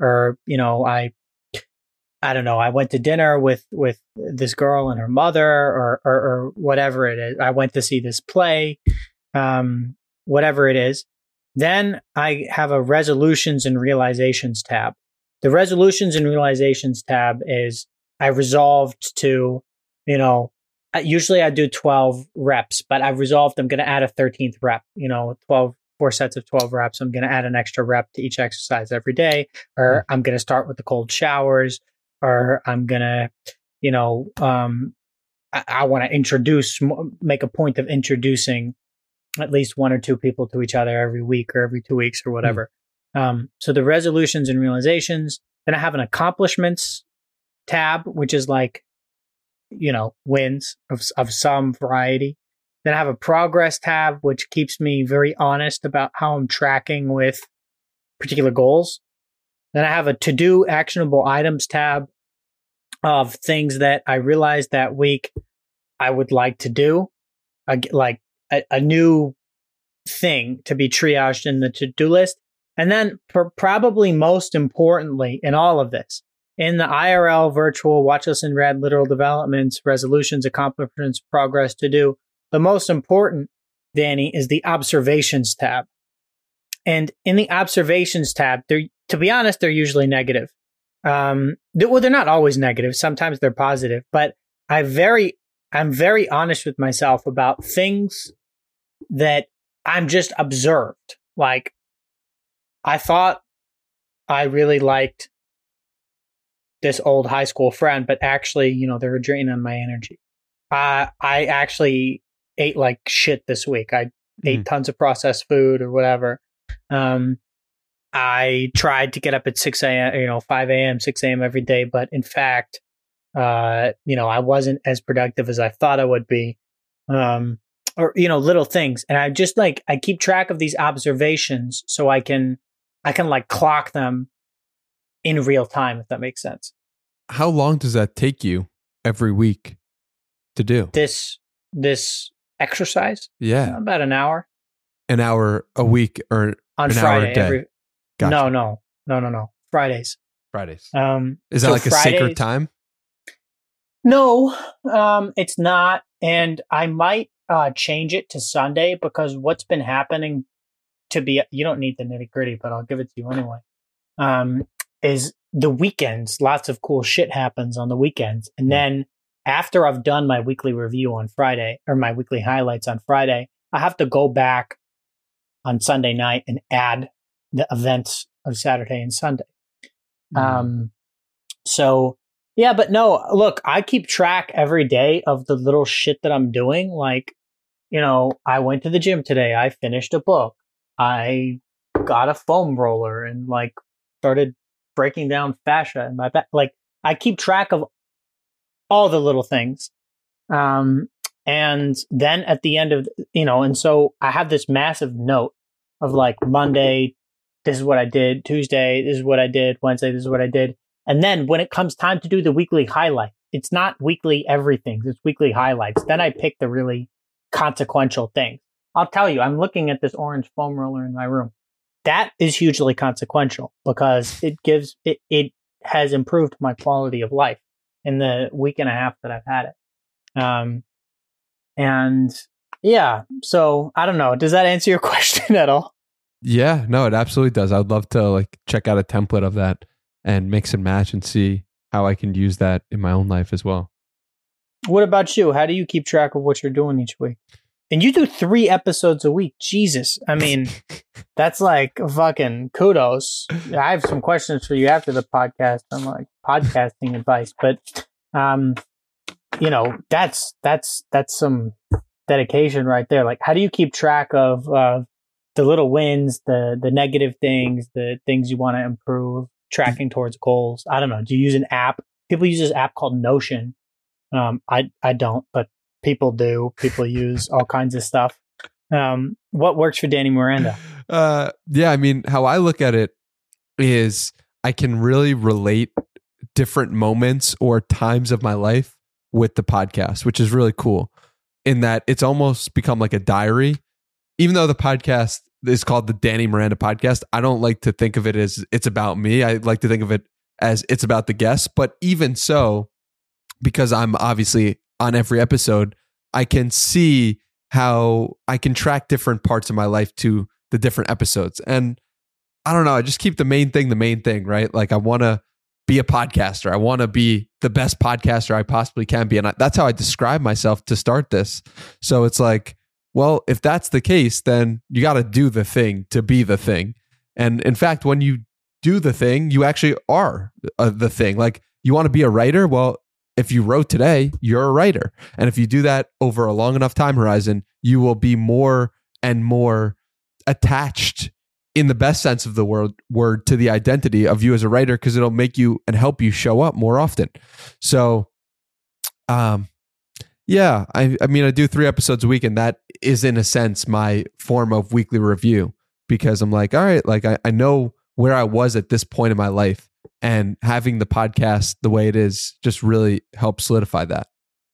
or, you know, I, I don't know, I went to dinner with, with this girl and her mother, or, or, or whatever it is. I went to see this play, um, whatever it is. Then I have a resolutions and realizations tab. The resolutions and realizations tab is I resolved to, you know, usually I do twelve reps, but I've resolved I'm going to add a thirteenth rep, you know, twelve, four sets of twelve reps. I'm going to add an extra rep to each exercise every day, or I'm going to start with the cold showers, or I'm going to, you know, um, I, I want to introduce, make a point of introducing at least one or two people to each other every week or every two weeks or whatever. Mm. Um, so the resolutions and realizations. Then I have an accomplishments tab, which is like, you know, wins of, of some variety. Then I have a progress tab, which keeps me very honest about how I'm tracking with particular goals. Then I have a to-do actionable items tab of things that I realized that week I would like to do, like a, a new thing to be triaged in the to-do list. And then for probably most importantly in all of this, in the I R L, virtual, watch us in red, literal developments, resolutions, accomplishments, progress, to do, the most important, Danny, is the observations tab. And in the observations tab, they're, to be honest, they're usually negative. Um, they, well, they're not always negative. Sometimes they're positive, but I very, I'm very honest with myself about things that I'm just observed. Like, I thought I really liked this old high school friend, but actually, you know, they were draining my energy. Uh, I actually ate like shit this week. I mm. ate tons of processed food or whatever. Um, I tried to get up at six a.m., you know, five a.m., six a.m. every day, but in fact, uh, you know, I wasn't as productive as I thought I would be. Um, or, you know, little things. And I just like, I keep track of these observations so I can, I can like clock them in real time, if that makes sense. How long does that take you every week to do? This, this exercise? Yeah. About an hour. An hour a week or on an Friday. Hour a day? Every, gotcha. No, no, no, no, no. Fridays. Fridays. Um, Is that so like Fridays, a sacred time? No, um, it's not. And I might uh, change it to Sunday, because what's been happening to be, you don't need the nitty gritty, but I'll give it to you anyway, um, is the weekends. Lots of cool shit happens on the weekends. And then after I've done my weekly review on Friday, or my weekly highlights on Friday, I have to go back on Sunday night and add the events of Saturday and Sunday. Mm. Um, so yeah, but no, look, I keep track every day of the little shit that I'm doing. Like, you know, I went to the gym today. I finished a book. I got a foam roller and like started breaking down fascia in my back. Like, I keep track of all the little things. Um, and then at the end of, you know, and so I have this massive note of like Monday, this is what I did. Tuesday, this is what I did. Wednesday, this is what I did. And then when it comes time to do the weekly highlight, it's not weekly everything. It's weekly highlights. Then I pick the really consequential things. I'll tell you, I'm looking at this orange foam roller in my room. That is hugely consequential because it gives, it, it has improved my quality of life in the week and a half that I've had it. Um, and yeah, so I don't know. Does that answer your question at all? Yeah, no, it absolutely does. I would love to like check out a template of that and mix and match and see how I can use that in my own life as well. What about you? How do you keep track of what you're doing each week? And you do three episodes a week. Jesus. I mean, that's like fucking kudos. I have some questions for you after the podcast on like podcasting advice, but um, you know, that's, that's, that's some dedication right there. Like, how do you keep track of, uh, the little wins, the, the negative things, the things you want to improve, tracking towards goals? I don't know. Do you use an app? People use this app called Notion. Um, I, I don't, but people do. People use all kinds of stuff. Um, what works for Danny Miranda? Uh, yeah, I mean, how I look at it is I can really relate different moments or times of my life with the podcast, which is really cool in that it's almost become like a diary. Even though the podcast is called the Danny Miranda podcast. I don't like to think of it as it's about me. I like to think of it as it's about the guests. But even so, because I'm obviously on every episode, I can see how I can track different parts of my life to the different episodes. And I don't know, I just keep the main thing the main thing, right? Like I want to be a podcaster. I want to be the best podcaster I possibly can be. And I, that's how I describe myself to start this. So it's like, well, if that's the case, then you got to do the thing to be the thing. And in fact, when you do the thing, you actually are uh, the thing. Like you want to be a writer? Well, if you wrote today, you're a writer. And if you do that over a long enough time horizon, you will be more and more attached in the best sense of the word, word to the identity of you as a writer, because it'll make you and help you show up more often. So, um, yeah, I, I mean, I do three episodes a week, and that is in a sense my form of weekly review, because I'm like, all right, like I, I know where I was at this point in my life, and having the podcast the way it is just really helps solidify that.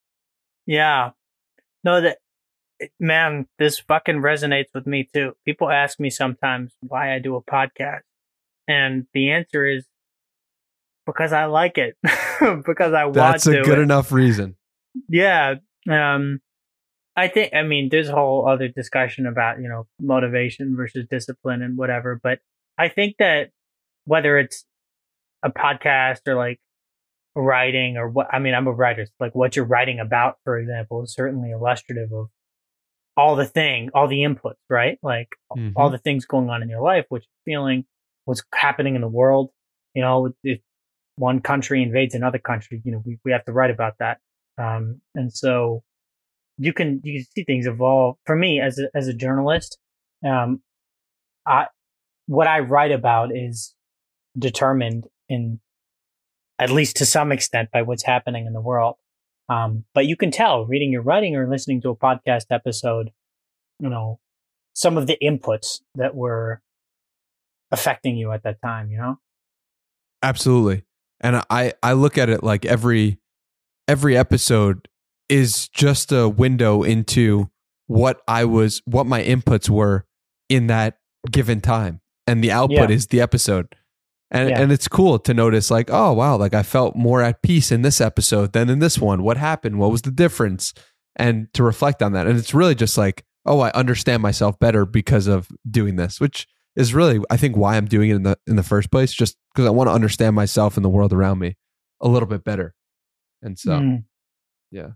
Yeah. No, that, man, this fucking resonates with me too. People ask me sometimes why I do a podcast. And the answer is because I like it. Because I want to. That's a good it. enough reason. Yeah. Um, I think, I mean, there's a whole other discussion about, you know, motivation versus discipline and whatever. But I think that whether it's a podcast or like writing or what, I mean, I'm a writer. So like what you're writing about, for example, is certainly illustrative of all the thing, all the inputs, right? Like mm-hmm. all the things going on in your life, what you're feeling, what's happening in the world. You know, if one country invades another country, you know, we, we have to write about that. Um, and so you can, you can see things evolve. For me as a, as a journalist, um, I, what I write about is determined in, at least to some extent, by what's happening in the world. Um, but you can tell reading your writing or listening to a podcast episode, you know, some of the inputs that were affecting you at that time, you know? Absolutely. And I, I look at it like every, every episode is just a window into what I was, what my inputs were in that given time. And the output yeah. is the episode. And yeah. and it's cool to notice like, oh, wow, like I felt more at peace in this episode than in this one. What happened? What was the difference? And to reflect on that. And it's really just like, oh, I understand myself better because of doing this, which is really, I think, why I'm doing it in the in the first place, just because I want to understand myself and the world around me a little bit better. And so, mm. yeah.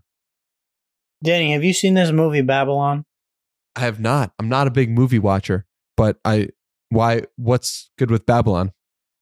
Danny, have you seen this movie, Babylon? I have not. I'm not a big movie watcher, but I, why, what's good with Babylon?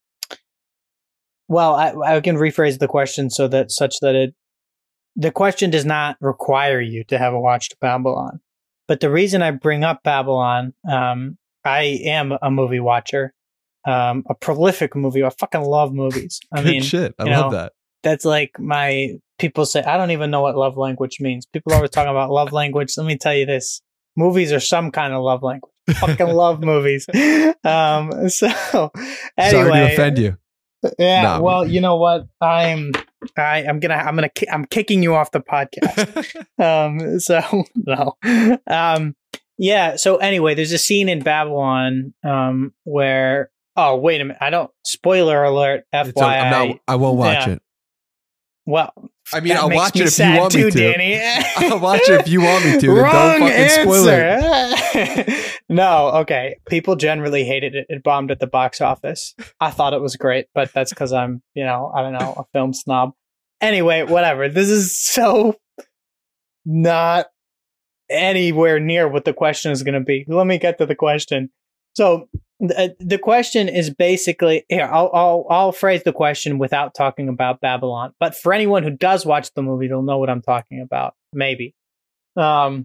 Well, I, I can rephrase the question so that such that it, the question does not require you to have watched Babylon. But the reason I bring up Babylon, um, I am a movie watcher, um, a prolific movie. I fucking love movies. I Good mean, shit. I you love know, that. That's like my, people say, I don't even know what love language means. People always talk about love language. Let me tell you this. Movies are some kind of love language. Fucking love movies. Um, so anyway. Sorry to offend you. Yeah, no. Well, you know what? I'm I I'm gonna I'm gonna I'm kicking you off the podcast. um so no. Um yeah, so anyway, there's a scene in Babylon um where oh wait a minute, I don't spoiler alert F Y I. I'm not, I won't watch yeah. it. Well, I mean, I'll watch it if you want me too, to. Danny. I'll watch it if you want me to. Wrong don't fucking spoil it. No, okay. People generally hated it. It bombed at the box office. I thought it was great, but that's because I'm, you know, I don't know, a film snob. Anyway, whatever. This is so not anywhere near what the question is going to be. Let me get to the question. So the, the question is basically here. I'll, I'll I'll phrase the question without talking about Babylon. But for anyone who does watch the movie, they'll know what I'm talking about. Maybe. Um.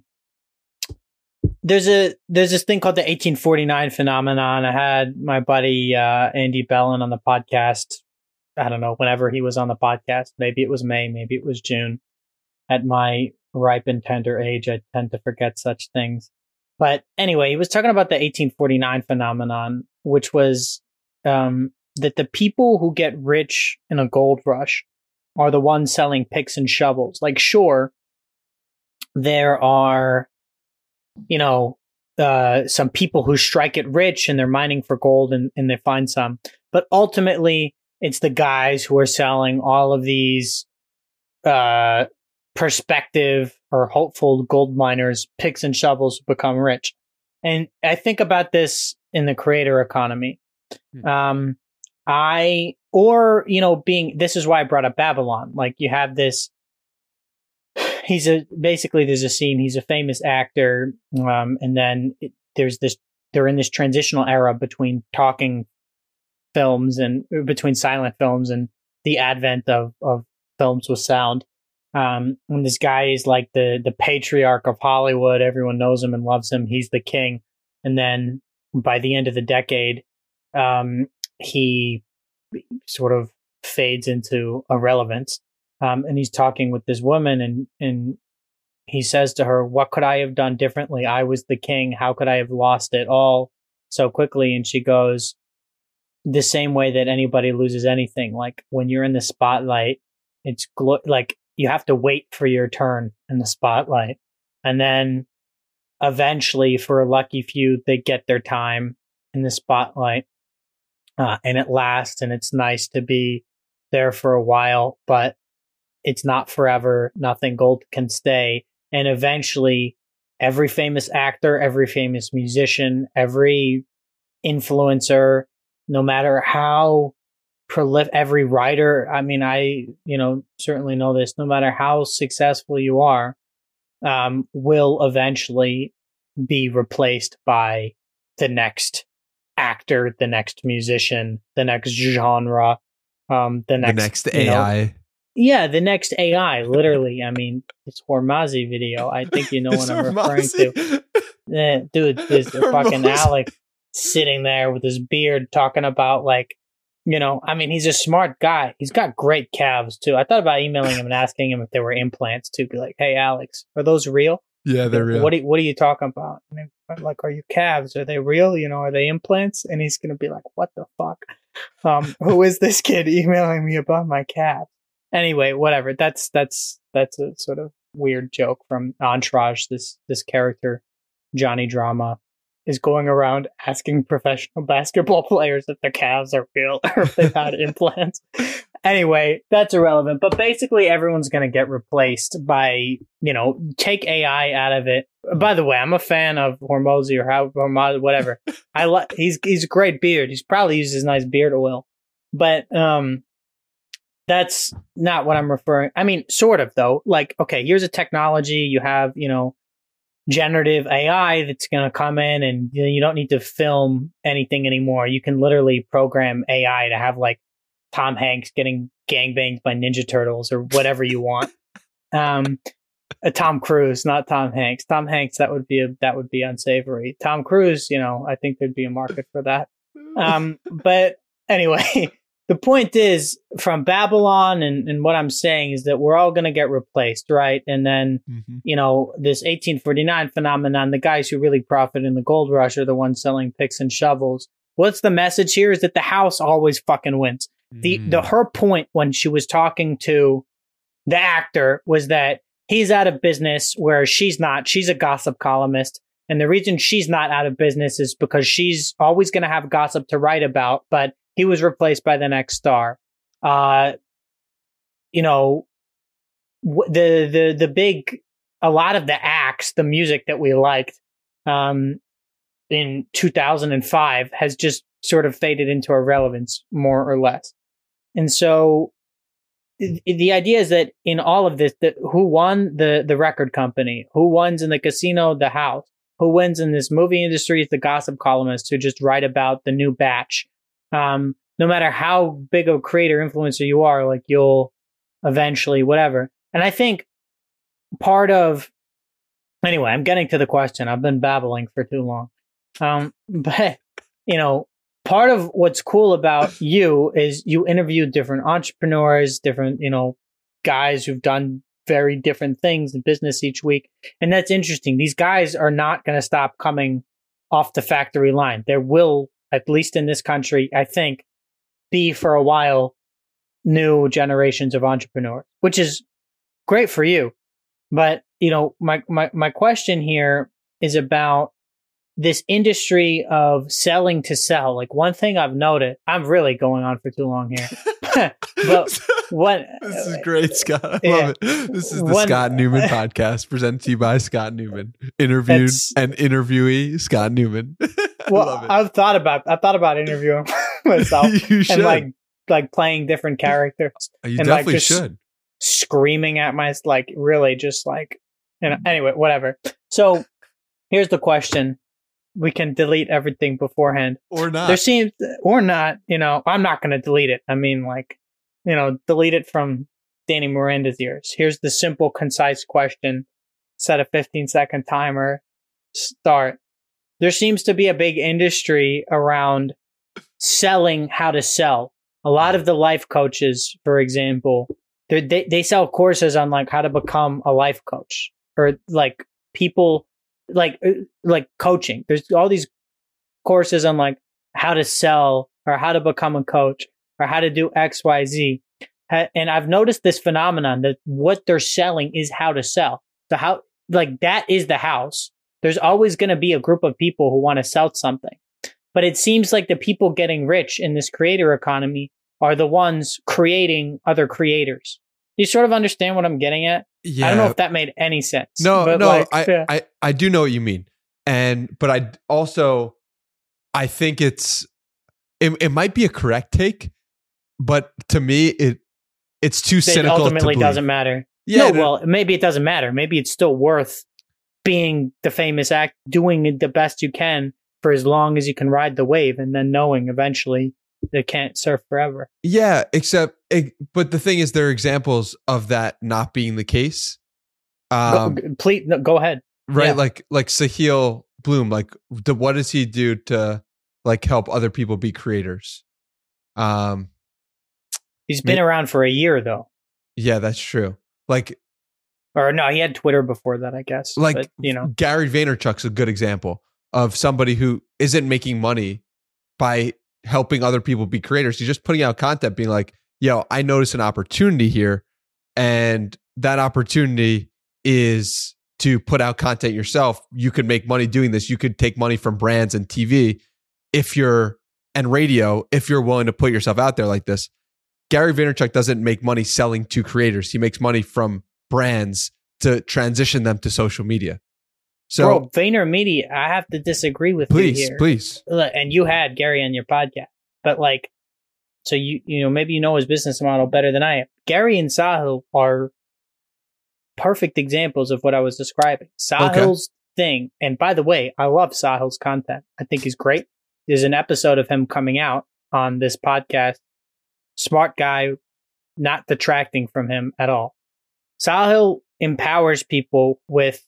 There's a there's this thing called the eighteen forty-nine phenomenon. I had my buddy uh, Andy Bellin on the podcast. I don't know, whenever he was on the podcast. Maybe it was May, maybe it was June. At my ripe and tender age, I tend to forget such things. But anyway, he was talking about the eighteen forty-nine phenomenon, which was um, that the people who get rich in a gold rush are the ones selling picks and shovels. Like, sure, there are, you know, uh, some people who strike it rich and they're mining for gold and, and they find some. But ultimately, it's the guys who are selling all of these uh, prospective or hopeful gold miners picks and shovels to become rich. And I think about this in the creator economy. Hmm. Um, I, or, you know, being, this is why I brought up Babylon. Like, you have this, he's a, basically there's a scene, he's a famous actor. Um, and then it, there's this, they're in this transitional era between talking films and between silent films and the advent of, of films with sound. Um, and this guy is like the, the patriarch of Hollywood. Everyone knows him and loves him. He's the king. And then by the end of the decade, um, he sort of fades into irrelevance. Um, and he's talking with this woman and, and he says to her, what could I have done differently? I was the king. How could I have lost it all so quickly? And she goes, the same way that anybody loses anything. Like, when you're in the spotlight, it's glo- like you have to wait for your turn in the spotlight. And then eventually, for a lucky few, they get their time in the spotlight. Uh, and it lasts, and it's nice to be there for a while, but it's not forever. Nothing gold can stay. And eventually, every famous actor, every famous musician, every influencer, no matter how prolific, every writer, I mean, I, you know, certainly know this, no matter how successful you are, um, will eventually be replaced by the next actor, the next musician, the next genre, um, the next, the next A I. Know, yeah, the next A I, literally. I mean, it's Hormazi video. I think you know what I'm referring to. Eh, dude, there's the fucking Alec sitting there with his beard talking about, like, you know, I mean, he's a smart guy. He's got great calves, too. I thought about emailing him and asking him if there were implants, too. Be like, hey, Alex, are those real? Yeah, they're real. What are, what are you talking about? I mean, like, are you calves? Are they real? You know, are they implants? And he's going to be like, what the fuck? Um, who is this kid emailing me about my calves? Anyway, whatever. That's, that's, that's a sort of weird joke from Entourage. This, this character, Johnny Drama, is going around asking professional basketball players if their calves are real or if they've had implants. Anyway, that's irrelevant. But basically, everyone's going to get replaced by, you know, take A I out of it. By the way, I'm a fan of Hormozi or how Hormozi, whatever. I like he's he's a great beard. He's probably uses nice beard oil, but um, that's not what I'm referring. I mean, sort of though. Like, okay, here's a technology. You have, you know, generative A I that's going to come in, and you know, you don't need to film anything anymore. You can literally program A I to have like Tom Hanks getting gangbanged by Ninja Turtles or whatever you want. Um, a Tom Cruise, not Tom Hanks. Tom Hanks, that would be a, that would be unsavory. Tom Cruise, you know, I think there'd be a market for that. Um, but anyway, the point is, from Babylon and, and what I'm saying is that we're all going to get replaced, right? And then, mm-hmm. you know, this eighteen forty-nine phenomenon, the guys who really profit in the gold rush are the ones selling picks and shovels. What's the message here is that the house always fucking wins. The, the her point when she was talking to the actor was that he's out of business, where she's not. She's a gossip columnist. And the reason she's not out of business is because she's always going to have gossip to write about, but he was replaced by the next star. Uh, you know, the, the, the big, a lot of the acts, the music that we liked, um, in two thousand five has just sort of faded into irrelevance, more or less. And so the idea is that in all of this, that who won? The, the record company. Who wins in the casino? The house. Who wins in this movie industry is the gossip columnists who just write about the new batch. Um, no matter how big of a creator influencer you are, like, you'll eventually, whatever. And I think part of, anyway, I'm getting to the question. I've been babbling for too long. Um, but, you know, part of what's cool about you is you interview different entrepreneurs, different, you know, guys who've done very different things in business each week. And that's interesting. These guys are not going to stop coming off the factory line. There will, at least in this country, I think, be for a while new generations of entrepreneurs, which is great for you. But, you know, my, my, my question here is about this industry of selling to sell. Like one thing I've noted, I'm really going on for too long here. But what this is great, Scott. I yeah. love it. This is the One, Scott Newman podcast presented to you by Scott Newman. Interviewed and interviewee Scott Newman. I well, love it. I've thought about I've thought about interviewing myself You should. and like like playing different characters. You and definitely like just should. screaming at my like really just like you know anyway whatever. So here's the question. We can delete everything beforehand. Or not. There seems, or not, you know, I'm not going to delete it. I mean, like, you know, delete it from Danny Miranda's ears. Here's the simple, concise question. Set a fifteen second timer. Start. There seems to be a big industry around selling how to sell. A lot of the life coaches, for example, they they sell courses on like how to become a life coach, or like people like like coaching. There's all these courses on like how to sell or how to become a coach or how to do X, Y, Z. And I've noticed this phenomenon that what they're selling is how to sell. So how, like that is the house. There's always going to be a group of people who want to sell something. But it seems like the people getting rich in this creator economy are the ones creating other creators. You sort of understand what I'm getting at? Yeah. I don't know if that made any sense. No, but no, like, I, yeah. I, I do know what you mean. And, but I also, I think it's, it, it might be a correct take, but to me, it, it's too it cynical. ultimately to doesn't matter. Yeah. No, well, maybe it doesn't matter. Maybe it's still worth being the famous act, doing the best you can for as long as you can ride the wave, and then knowing eventually they can't surf forever. Yeah, except, it, but the thing is, there are examples of that not being the case. Um, go, please, no, go ahead. Right, Yeah. like like Sahil Bloom, like the, what does he do to like help other people be creators? Um, He's been may- around for a year though. yeah, that's true. Like, Or no, he had Twitter before that, I guess. like but, you know, Gary Vaynerchuk's a good example of somebody who isn't making money by helping other people be creators. He's just putting out content, being like, "Yo, I noticed an opportunity here, and that opportunity is to put out content yourself. You could make money doing this. You could take money from brands and T V if you're and radio if you're willing to put yourself out there like this." Gary Vaynerchuk doesn't make money selling to creators. He makes money from brands to transition them to social media. So, bro, VaynerMedia, I have to disagree with please, you here. please. Look, and you had Gary on your podcast, but like, so you you know maybe you know his business model better than I am. Gary and Sahil are perfect examples of what I was describing. Sahil's thing, and by the way, I love Sahil's content. I think he's great. There's an episode of him coming out on this podcast. Smart guy, not detracting from him at all. Sahil empowers people with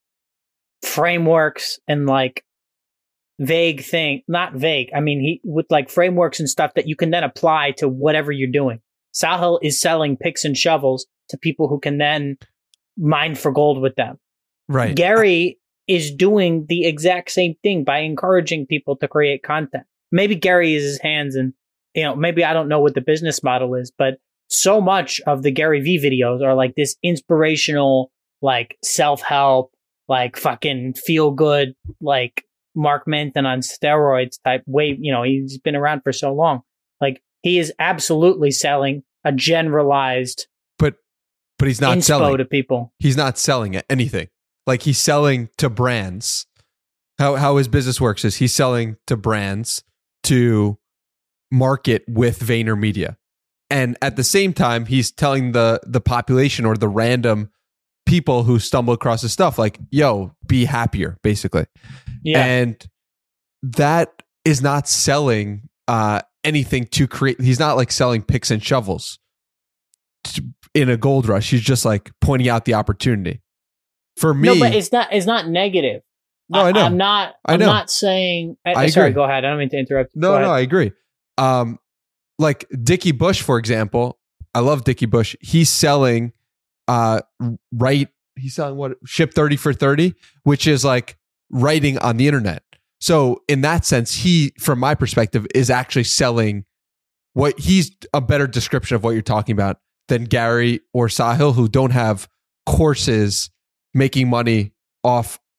frameworks and like vague thing, not vague. I mean, he with like frameworks and stuff that you can then apply to whatever you're doing. Sahil is selling picks and shovels to people who can then mine for gold with them. Right. Gary is doing the exact same thing by encouraging people to create content. Maybe Gary is his hands and, you know, maybe I don't know what the business model is, but so much of the Gary V videos are like this inspirational, like self-help, like fucking feel good, like Mark Manson on steroids type way. You know, he's been around for so long. Like he is absolutely selling a generalized But but he's not inspo selling to people. He's not selling anything. Like he's selling to brands. How how his business works is he's selling to brands to market with VaynerMedia. And at the same time, he's telling the the population or the random people who stumble across his stuff, like, yo, be happier, basically. Yeah. And that is not selling uh, anything to create. He's not like selling picks and shovels to, in a gold rush. He's just like pointing out the opportunity. For me, No, but it's not it's not negative. No, I know. I'm not I I'm know. not saying I, I sorry, agree. go ahead. I don't mean to interrupt. No, Go no, ahead. I agree. Um, like Dickie Bush, for example, I love Dickie Bush. He's selling, uh, right. He's selling what Ship thirty for thirty, which is like writing on the internet. So in that sense, he, from my perspective, is actually selling what he's a better description of what you're talking about than Gary or Sahil, who don't have courses making money off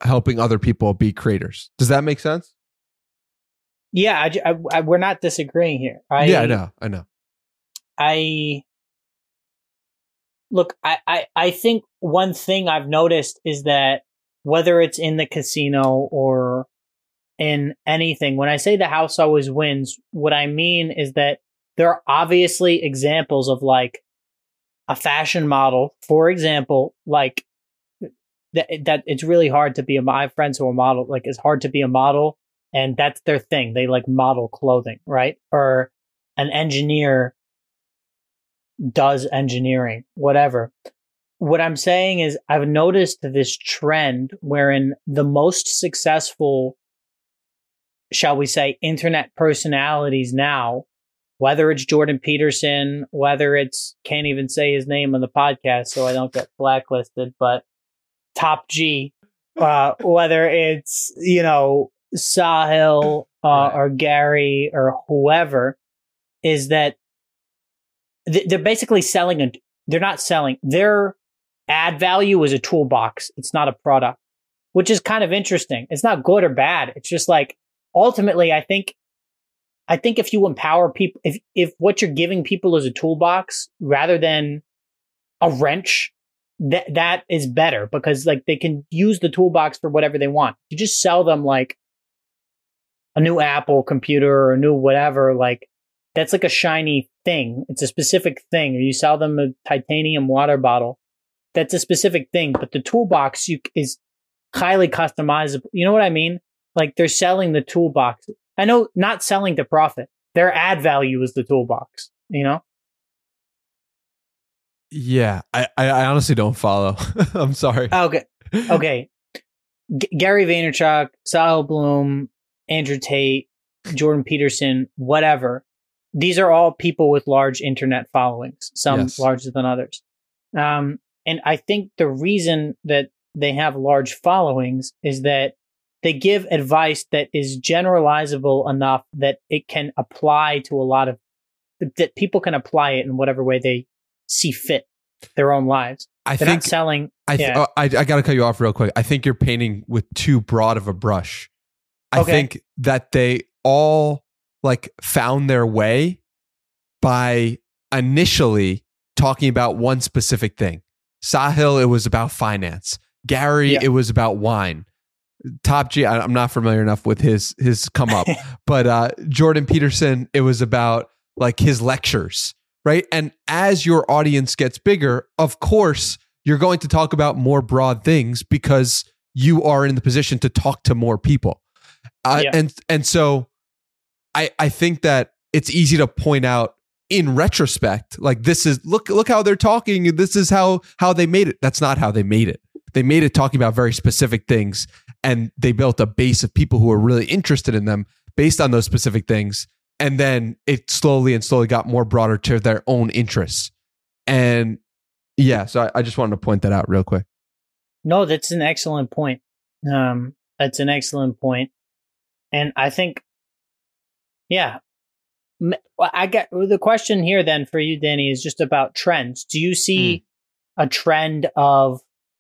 helping other people be creators. Does that make sense? Yeah, I, I, I, we're not disagreeing here. I, yeah, I know. I know. I look. I, I, I think one thing I've noticed is that whether it's in the casino or in anything, when I say the house always wins, what I mean is that there are obviously examples of like a fashion model, for example, like that. That it's really hard to be a. I have friends who are model. Like it's hard to be a model. And that's their thing. They like model clothing, right? Or an engineer does engineering, whatever. What I'm saying is I've noticed this trend wherein the most successful, shall we say, internet personalities now, whether it's Jordan Peterson, whether it's, can't even say his name on the podcast so I don't get blacklisted, but Top G, uh, whether it's, you know, Sahil uh, right. or Gary or whoever, is that th- they're basically selling a, they're not selling, their ad value is a toolbox. It's not a product, which is kind of interesting. It's not good or bad. It's just like, ultimately, I think, I think if you empower people, if, if what you're giving people is a toolbox rather than a wrench, that, that is better because like they can use the toolbox for whatever they want. You just sell them like a new Apple computer or a new whatever, like that's like a shiny thing. It's a specific thing. Or you sell them a titanium water bottle. That's a specific thing. But the toolbox you, is highly customizable. You know what I mean? Like they're selling the toolbox. I know not selling to profit. Their ad value is the toolbox, you know? Yeah, I, I honestly don't follow. I'm sorry. Okay. Okay. G- Gary Vaynerchuk, Sahil Bloom, Andrew Tate, Jordan Peterson, whatever. These are all people with large internet followings, some yes. larger than others. Um, and I think the reason that they have large followings is that they give advice that is generalizable enough that it can apply to a lot of, that people can apply it in whatever way they see fit their own lives. I They're think not selling. I, th- yeah. I, I got to cut you off real quick. I think you're painting with too broad of a brush. I okay. think that they all like found their way by initially talking about one specific thing. Sahil, it was about finance. Gary, yeah. it was about wine. Top G, I, I'm not familiar enough with his his come up, but uh, Jordan Peterson, it was about like his lectures, right? And as your audience gets bigger, of course, you're going to talk about more broad things because you are in the position to talk to more people. Uh, yeah. And and so I I think that it's easy to point out in retrospect, like this is look look how they're talking. This is how how they made it. That's not how they made it. They made it talking about very specific things, and they built a base of people who were really interested in them based on those specific things. And then it slowly and slowly got more broader to their own interests. And yeah, so I, I just wanted to point that out real quick. No, that's an excellent point. Um, that's an excellent point. And I think, yeah, I get the question here then for you, Danny, is just about trends. Do you see mm. a trend of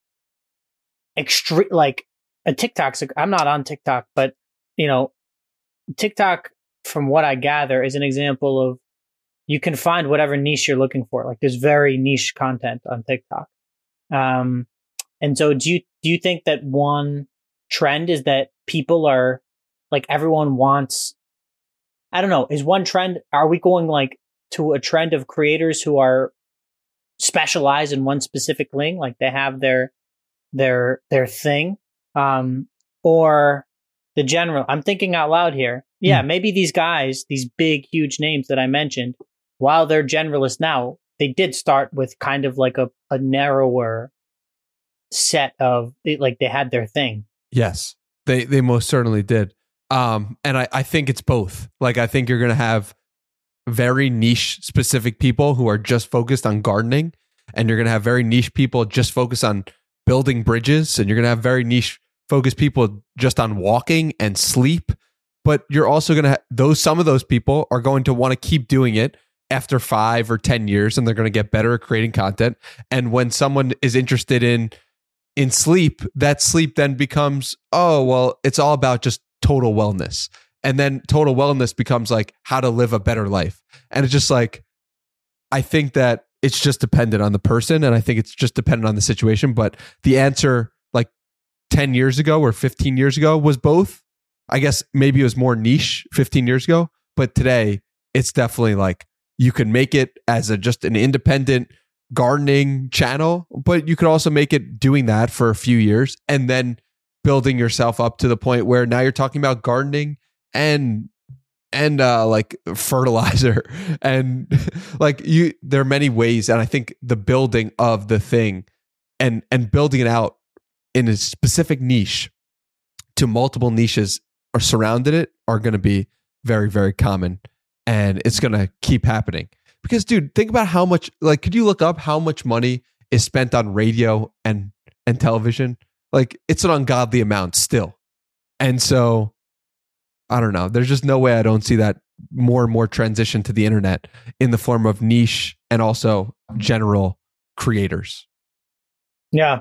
extreme, like a TikTok? I'm not on TikTok, but you know, TikTok, from what I gather, is an example of you can find whatever niche you're looking for. Like there's very niche content on TikTok. Um, and so do you, do you think that one trend is that people are like, everyone wants, I don't know, is one trend, are we going like to a trend of creators who are specialized in one specific thing? Like they have their, their, their thing, um, or the general, I'm thinking out loud here. Yeah, mm. maybe these guys, these big, huge names that I mentioned, while they're generalists now, they did start with kind of like a, a narrower set of, like they had their thing. Yes, they they most certainly did. Um, and I, I think it's both. Like, I think you're going to have very niche specific people who are just focused on gardening, and you're going to have very niche people just focused on building bridges, and you're going to have very niche focused people just on walking and sleep. But you're also going to ha- those some of those people are going to want to keep doing it after five or ten years, and they're going to get better at creating content. And when someone is interested in in sleep, that sleep then becomes, oh, well, it's all about just total wellness. And then total wellness becomes like how to live a better life. And it's just like, I think that it's just dependent on the person. And I think it's just dependent on the situation. But the answer like ten years ago or fifteen years ago was both. I guess maybe it was more niche fifteen years ago. But today it's definitely like you can make it as a just an independent gardening channel, but you could also make it doing that for a few years and then building yourself up to the point where now you're talking about gardening and and uh like fertilizer and like you there are many ways. And I think the building of the thing and and building it out in a specific niche to multiple niches are surrounded it are going to be very, very common, and it's going to keep happening. Because dude, think about how much, like, could you look up how much money is spent on radio and and television? Like, it's an ungodly amount still. And so I don't know. There's just no way I don't see that more and more transition to the internet in the form of niche and also general creators. Yeah.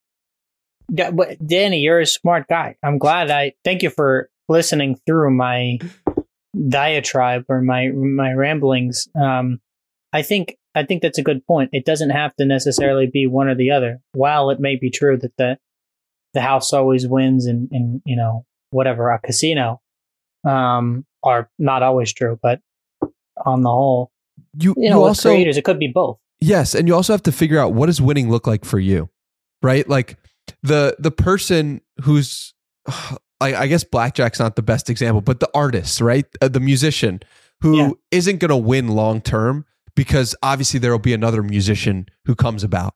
Yeah, but Danny, you're a smart guy. I'm glad I thank you for listening through my diatribe or my my ramblings. Um, I think I think that's a good point. It doesn't have to necessarily be one or the other. While it may be true that the the house always wins in, in you know, whatever, a casino, um, are not always true, but on the whole, you, you know, you with also, creators, it could be both. Yes, and you also have to figure out, what does winning look like for you, right? Like the the person who's, I, I guess blackjack's not the best example, but the artist, right? Uh, the musician who yeah. isn't going to win long term because obviously there will be another musician who comes about.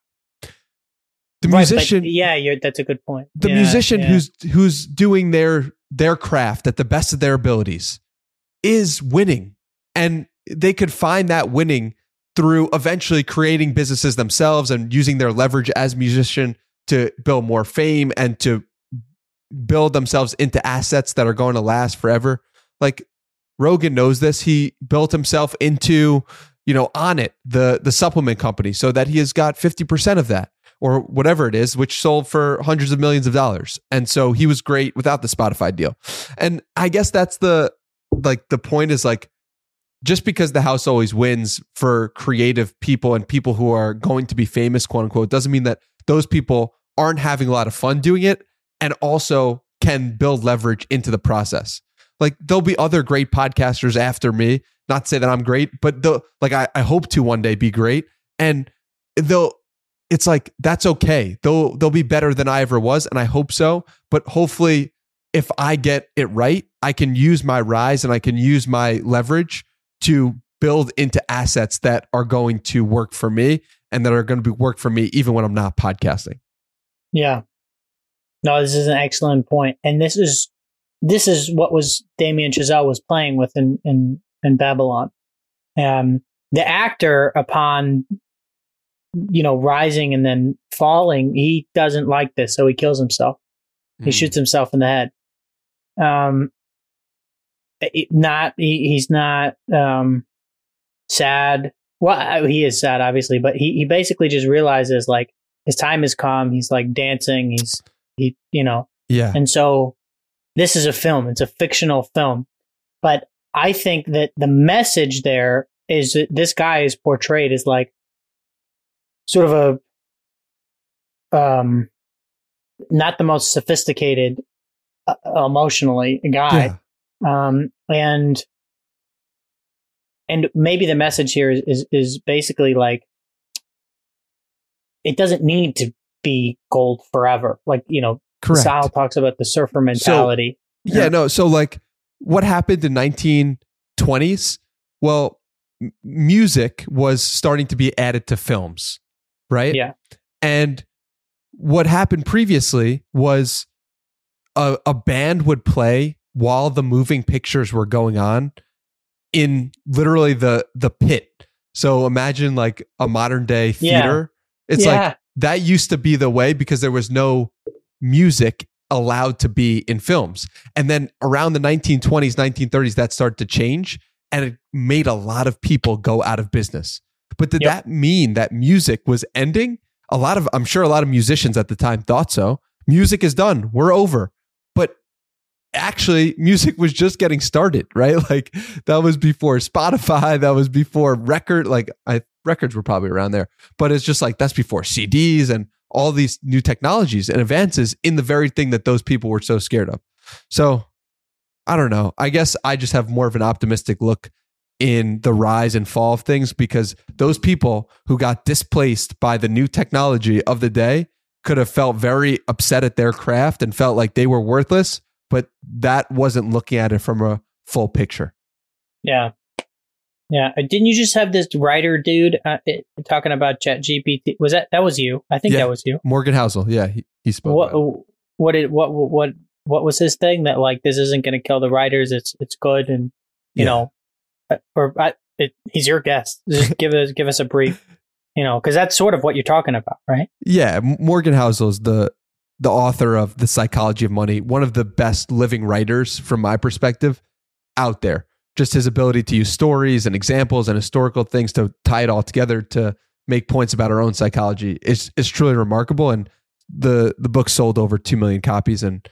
The right, musician, yeah, you're, that's a good point. The yeah, musician yeah. who's who's doing their their craft at the best of their abilities is winning, and they could find that winning through eventually creating businesses themselves and using their leverage as musician to build more fame and to build themselves into assets that are going to last forever. Like Rogan knows this. He built himself into, you know, Onnit, the the supplement company, so that he has got fifty percent of that, or whatever it is, which sold for hundreds of millions of dollars. And so he was great without the Spotify deal. And I guess that's the, like, the point is, like, just because the house always wins for creative people and people who are going to be famous, quote unquote, doesn't mean that those people aren't having a lot of fun doing it and also can build leverage into the process. Like, there'll be other great podcasters after me, not to say that I'm great, but the like I, I hope to one day be great. And they'll, it's like, that's okay. They'll they'll be better than I ever was, and I hope so. But hopefully, if I get it right, I can use my rise and I can use my leverage to build into assets that are going to work for me and that are going to be work for me even when I'm not podcasting. Yeah. No, this is an excellent point. And this is this is what was Damien Chazelle was playing with in, in, in Babylon. Um, the actor, upon, you know, rising and then falling, he doesn't like this, so he kills himself. Mm. He shoots himself in the head. Um, it, not he, he's not um, sad. Well, he is sad, obviously, but he, he basically just realizes, like, his time has come. He's like dancing. He's he, you know, yeah. And so this is a film. It's a fictional film, but I think that the message there is that this guy is portrayed as like sort of a um, not the most sophisticated uh, emotionally guy, yeah. um, and and maybe the message here is, is is basically like, it doesn't need to be gold forever. Like, you know, Correct. Sal talks about the surfer mentality. So, yeah, no. So like what happened in nineteen twenties? Well, m- music was starting to be added to films, right? Yeah. And what happened previously was a, a band would play while the moving pictures were going on in literally the, the pit. So imagine like a modern day theater. Yeah. It's yeah. like that used to be the way because there was no music allowed to be in films. And then around the nineteen twenties, nineteen thirties, that started to change, and it made a lot of people go out of business. But did yep. that mean that music was ending? a lot of, I'm sure a lot of musicians at the time thought so. Music is done. We're over. But actually, music was just getting started, right? Like that was before Spotify. That was before record. Like I, records were probably around there. But it's just like that's before C Ds and all these new technologies and advances in the very thing that those people were so scared of. So I don't know. I guess I just have more of an optimistic look in the rise and fall of things, because those people who got displaced by the new technology of the day could have felt very upset at their craft and felt like they were worthless, but that wasn't looking at it from a full picture. Yeah. Yeah. Uh, Didn't you just have this writer dude uh, it, talking about Chat G P T? Was that, that was you? I think Yeah. that was you. Morgan Housel. Yeah. He, he spoke. What, about it. what did, what, what, what was his thing that like, this isn't going to kill the writers. It's, it's good. And, you Yeah. know, uh, or I, it, he's your guest. Just give us, give us a brief, you know, cause that's sort of what you're talking about, right? Yeah. Morgan Housel is the, the author of The Psychology of Money, one of the best living writers from my perspective out there. Just his ability to use stories and examples and historical things to tie it all together to make points about our own psychology is is truly remarkable. And the the book sold over two million copies. And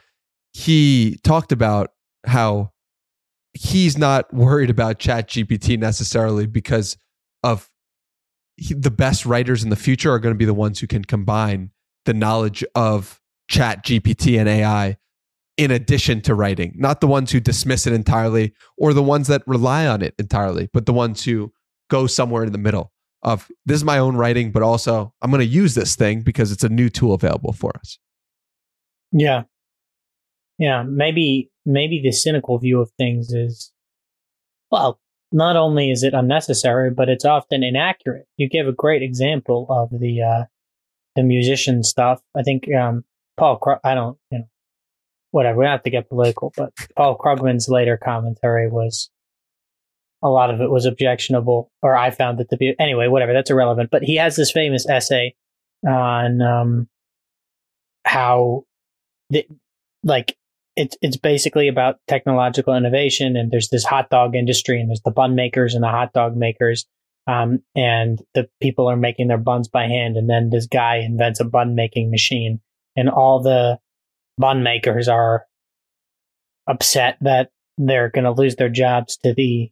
he talked about how he's not worried about Chat G P T necessarily because of he, the best writers in the future are going to be the ones who can combine the knowledge of Chat G P T and A I in addition to writing, not the ones who dismiss it entirely or the ones that rely on it entirely, but the ones who go somewhere in the middle of this is my own writing, but also I'm going to use this thing because it's a new tool available for us. Yeah. Yeah. Maybe, maybe the cynical view of things is, well, not only is it unnecessary, but it's often inaccurate. You give a great example of the, uh, the musician stuff. I think, um, Paul, Cro- I don't, you know, whatever, we don't have to get political, but Paul Krugman's later commentary was, a lot of it was objectionable, or I found it to be, anyway, whatever, that's irrelevant. But he has this famous essay on um, how, the, like, it's it's basically about technological innovation, and there's this hot dog industry, and there's the bun makers and the hot dog makers, um, and the people are making their buns by hand, and then this guy invents a bun making machine, and all the bun makers are upset that they're going to lose their jobs to the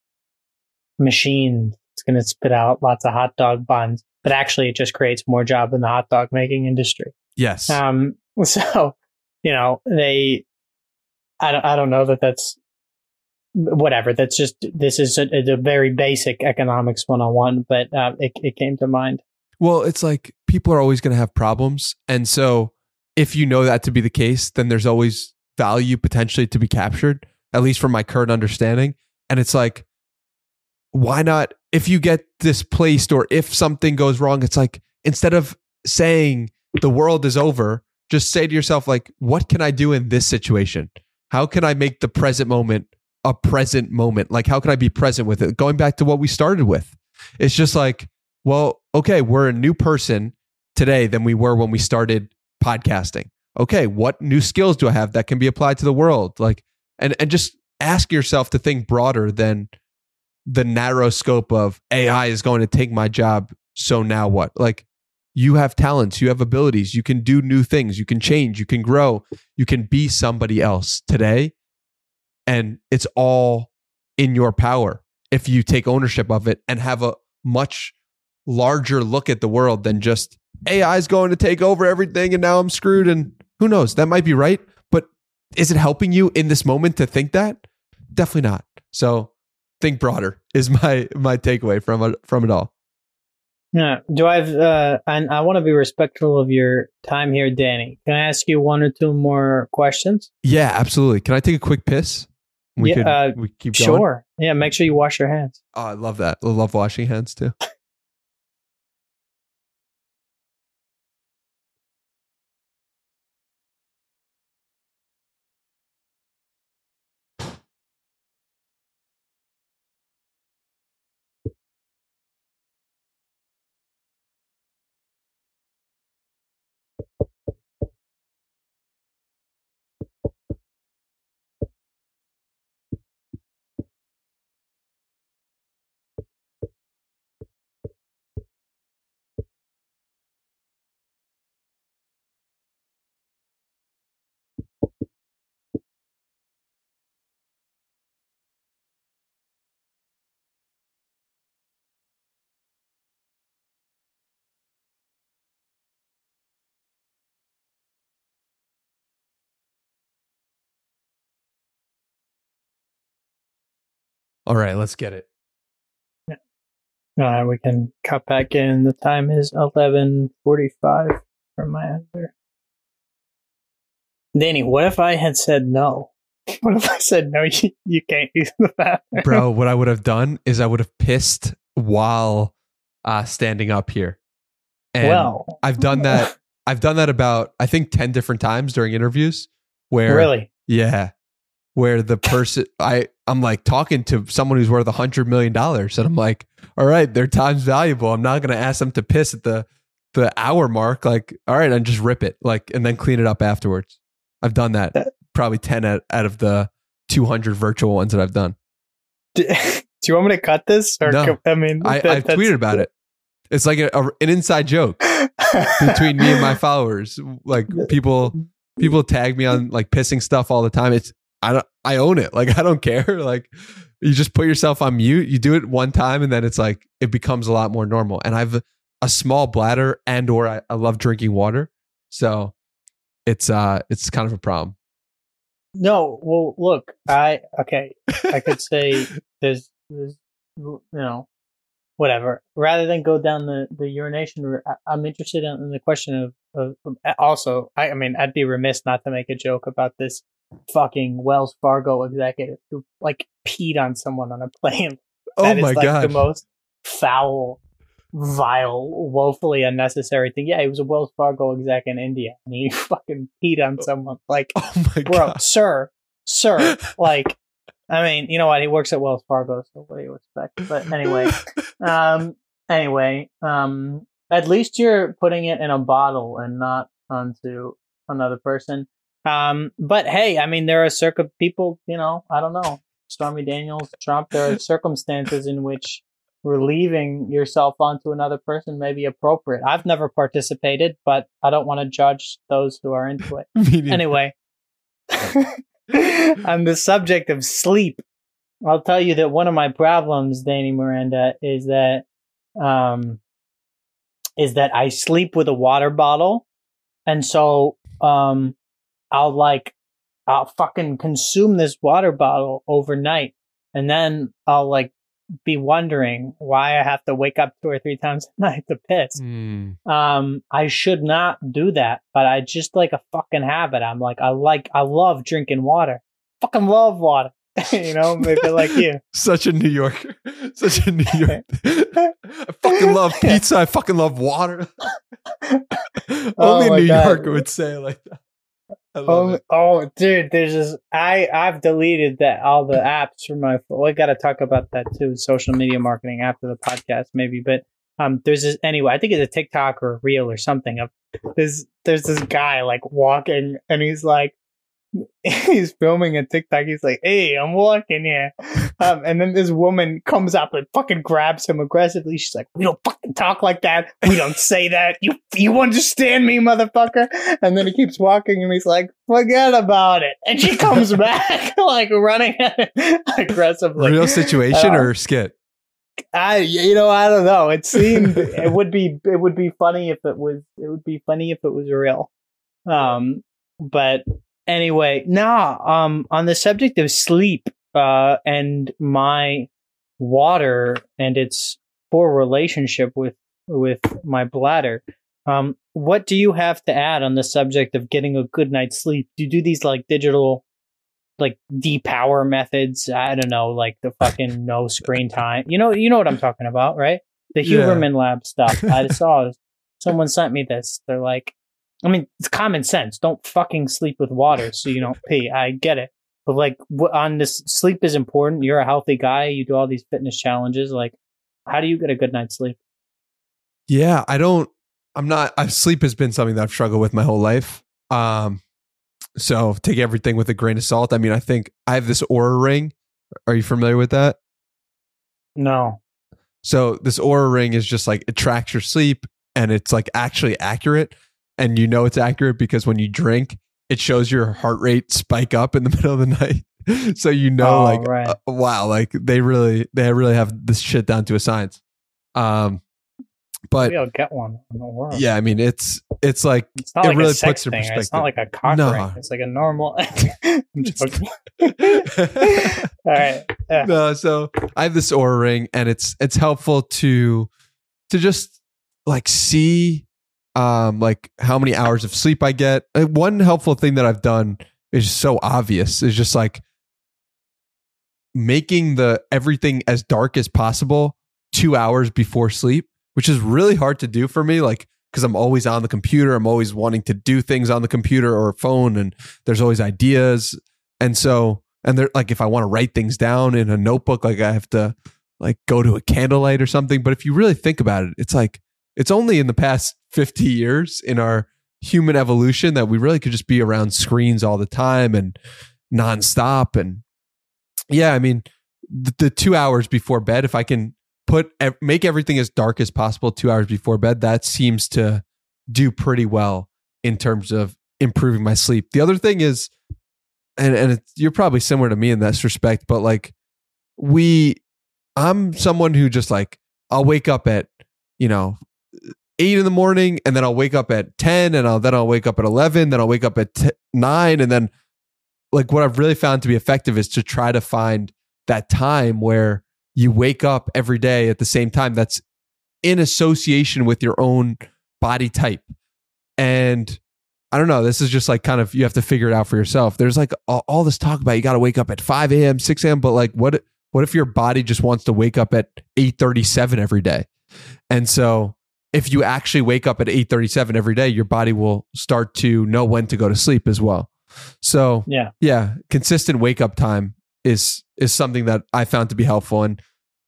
machine. It's going to spit out lots of hot dog buns, but actually it just creates more job in the hot dog making industry. Yes. Um, so, you know, they, I don't, I don't know that that's whatever. That's just, this is a, a very basic economics one oh one, but uh, it, it came to mind. Well, it's like people are always going to have problems. And so if you know that to be the case, then there's always value potentially to be captured, at least from my current understanding. And it's like, why not, if you get displaced or if something goes wrong, it's like, instead of saying the world is over, just say to yourself, like, what can I do in this situation? How can I make the present moment a present moment? Like, how can I be present with it? Going back to what we started with, it's just like, well, okay, we're a new person today than we were when we started podcasting. Okay, what new skills do I have that can be applied to the world? Like, and, and just ask yourself to think broader than the narrow scope of A I is going to take my job. So now what? Like, you have talents, you have abilities, you can do new things, you can change, you can grow, you can be somebody else today. And it's all in your power if you take ownership of it and have a much larger look at the world than just A I is going to take over everything and now I'm screwed. And who knows, that might be right. But is it helping you in this moment to think that? Definitely not. So think broader is my my takeaway from it, from it all. Yeah. Do I have, uh, and I want to be respectful of your time here, Danny. Can I ask you one or two more questions? Yeah, absolutely. Can I take a quick piss? We yeah, could uh, we keep going. Sure. Yeah. Make sure you wash your hands. Oh, I love that. I love washing hands too. All right, let's get it. Uh, we can cut back in. The time is eleven forty-five for my editor. Danny, what if I had said no? What if I said no, you, you can't use the bathroom? Bro, what I would have done is I would have pissed while uh, standing up here. And well, I've done that. I've done that about, I think, ten different times during interviews where, really? Yeah, where the person, I, I'm like talking to someone who's worth a hundred million dollars. And I'm like, all right, their time's valuable. I'm not going to ask them to piss at the, the hour mark. Like, all right, and just rip it, like, and then clean it up afterwards. I've done that probably ten out, out of the two hundred virtual ones that I've done. Do, do you want me to cut this? Or no, I mean, I, that, I've tweeted about it. It's like a, a, an inside joke between me and my followers. Like people, people tag me on like pissing stuff all the time. It's I don't I own it. Like I don't care. Like you just put yourself on mute. You do it one time, and then it's like it becomes a lot more normal. And I've a small bladder, and or I, I love drinking water, so it's uh it's kind of a problem. No, well, look, I okay, I could say there's, there's you know. Whatever. Rather than go down the, the urination route, I'm interested in, in the question of, of also, I, I mean, I'd be remiss not to make a joke about this fucking Wells Fargo executive who like peed on someone on a plane. Oh that my is like god! The most foul, vile, woefully unnecessary thing. Yeah, he was a Wells Fargo exec in India, and he fucking peed on someone. Like, oh my bro, god, sir, sir, like. I mean, you know what? He works at Wells Fargo, so what do you expect? But anyway, um, anyway, um, at least you're putting it in a bottle and not onto another person. Um, but hey, I mean, there are circa people, you know, I don't know, Stormy Daniels, Trump. There are circumstances in which relieving yourself onto another person may be appropriate. I've never participated, but I don't want to judge those who are into it. Anyway. On the subject of sleep, I'll tell you that one of my problems, Danny Miranda, is that um, is that I sleep with a water bottle, and so um, I'll like I'll fucking consume this water bottle overnight, and then I'll like be wondering why I have to wake up two or three times a night to piss. Mm. Um, I should not do that, but I just like a fucking habit. I'm like, I like, I love drinking water. Fucking love water. You know, maybe like you. Such a New Yorker. Such a New Yorker. I fucking love pizza. I fucking love water. Oh Only a New God. Yorker would say it like that. I love Oh, it. oh, dude, there's this. I I've deleted that all the apps from my phone. We got to talk about that too. Social media marketing after the podcast, maybe. But um, there's this anyway. I think it's a TikTok or a reel or something. Of there's there's this guy like walking, and he's like, he's filming a TikTok. He's like, "Hey, I'm walking here," um, and then this woman comes up and fucking grabs him aggressively. She's like, "We don't fucking talk like that. We don't say that. You you understand me, motherfucker?" And then he keeps walking, and he's like, "Forget about it." And she comes back like running at him aggressively. Real situation Uh, or skit? I you know I don't know. It seemed it would be it would be funny if it was it would be funny if it was real. Um, but. Anyway, nah, um, on the subject of sleep, uh, and my water and its poor relationship with, with my bladder, um, what do you have to add on the subject of getting a good night's sleep? Do you do these like digital, like depower methods? I don't know, like the fucking no screen time. You know, you know what I'm talking about, right? The Yeah. Huberman Lab stuff. I saw someone sent me this. They're like, I mean, it's common sense. Don't fucking sleep with water so you don't pee. I get it. But like wh- on this, sleep is important. You're a healthy guy. You do all these fitness challenges. Like, how do you get a good night's sleep? Yeah, I don't, I'm not, I, sleep has been something that I've struggled with my whole life. Um, so take everything with a grain of salt. I mean, I think I have this Oura ring. Are you familiar with that? No. So this Oura ring is just like, it tracks your sleep and it's like actually accurate. And you know it's accurate because when you drink, it shows your heart rate spike up in the middle of the night. So you know, Oh, like, right. uh, wow, like they really, they really have this shit down to a science. Um, But maybe I'll get one in the world. yeah, I mean, it's it's like It's not it like really a sex puts in thing. perspective. It's not like a cock No. ring. It's like a normal. I'm joking. All right. Yeah. No, so I have this Aura ring, and it's it's helpful to to just like see um like how many hours of sleep I get. Uh, One helpful thing that I've done is so obvious is just like making the everything as dark as possible two hours before sleep, which is really hard to do for me, like because I'm always on the computer. I'm always wanting to do things on the computer or phone, and there's always ideas. And so, and they're like, if I want to write things down in a notebook, like I have to like go to a candlelight or something. But if you really think about it, it's like, it's only in the past fifty years in our human evolution that we really could just be around screens all the time and nonstop. And yeah, I mean, the, the two hours before bed, if I can put, make everything as dark as possible two hours before bed, that seems to do pretty well in terms of improving my sleep. The other thing is, and, and it's, you're probably similar to me in this respect, but like we, I'm someone who just like, I'll wake up at, you know, eight in the morning, and then I'll wake up at ten, and I'll, then I'll wake up at eleven, then I'll wake up at t- nine. And then like what I've really found to be effective is to try to find that time where you wake up every day at the same time that's in association with your own body type. And I don't know, this is just like kind of, you have to figure it out for yourself. There's like all, all this talk about you got to wake up at five a.m., six a.m., but like what what if your body just wants to wake up at eight thirty-seven every day? And so if you actually wake up at eight thirty-seven every day, your body will start to know when to go to sleep as well. So Yeah. yeah, consistent wake up time is is something that I found to be helpful. And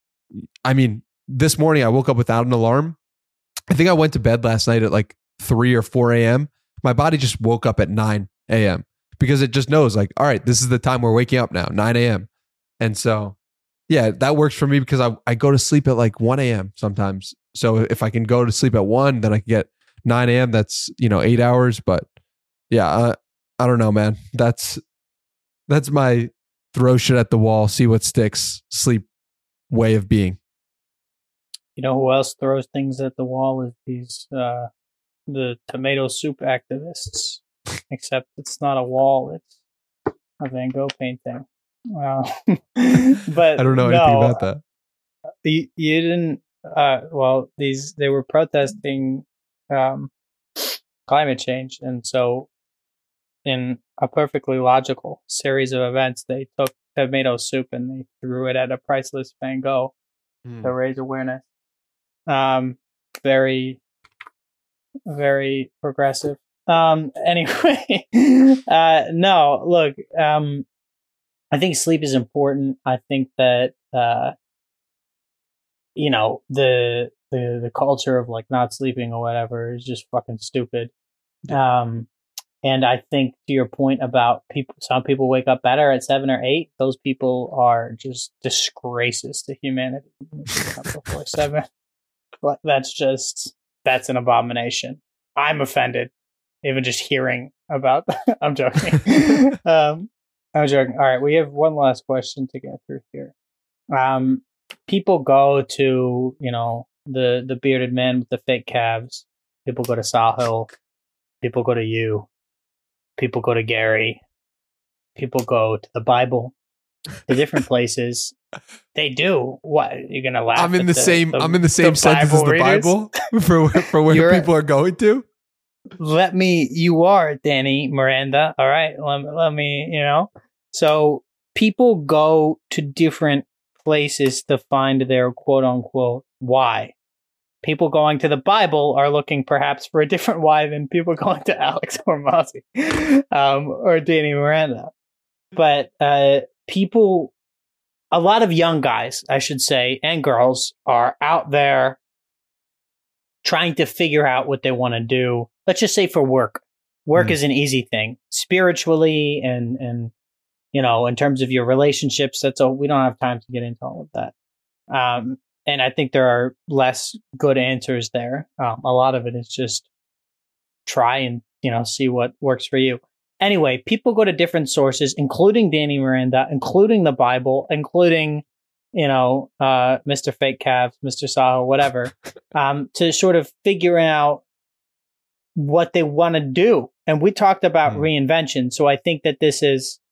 I mean, this morning I woke up without an alarm. I think I went to bed last night at like three or four a.m. My body just woke up at nine a.m. because it just knows like, all right, this is the time we're waking up now, nine a.m. And so, yeah, that works for me because I, I go to sleep at like one a.m. sometimes. So if I can go to sleep at one, then I can get nine a.m. That's, you know, eight hours. But yeah, uh, I don't know, man. That's, that's my throw shit at the wall, see what sticks, sleep way of being. You know who else throws things at the wall is these uh, the tomato soup activists. Except it's not a wall; it's a Van Gogh painting. Wow. But I don't know no, anything about that. You, you didn't. Uh, well, these they were protesting um, climate change, and so in a perfectly logical series of events, they took tomato soup and they threw it at a priceless Van Gogh Mm. to raise awareness. Um, very, very progressive. Um, anyway, uh, no, look, um, I think sleep is important. I think that, uh, you know, the, the, the culture of like not sleeping or whatever is just fucking stupid. Um, and I think to your point about people, some people wake up better at seven or eight. Those people are just disgraces to humanity. Before seven. But that's just, that's an abomination. I'm offended, even just hearing about that. I'm joking. um, I'm joking. All right, we have one last question to get through here. Um, people go to, you know, the, the bearded man with the fake calves. People go to Sahil. People go to you. People go to Gary. People go to the Bible. To different places. They do. What? You're gonna laugh? I'm in the, the same. the, I'm in the same the sentence as the readers? Bible for for where You're- people are going to. Let me. You are Danny Miranda. All right. Let me. Let me. You know. So people go to different places to find their quote unquote why. People going to the Bible are looking perhaps for a different why than people going to Alex Hormozzi um, or Danny Miranda. But uh, people, a lot of young guys, I should say, and girls are out there trying to figure out what they want to do. Let's just say for work. Work mm. is an easy thing. Spiritually and, and, you know, in terms of your relationships, that's all. We don't have time to get into all of that. Um, and I think there are less good answers there. Um, a lot of it is just try and, you know, see what works for you. Anyway, people go to different sources, including Danny Miranda, including the Bible, including you know, uh, Mister Fake Calves, Mister Saho, whatever, um, to sort of figure out what they want to do. And we talked about mm. reinvention. So I think that this is,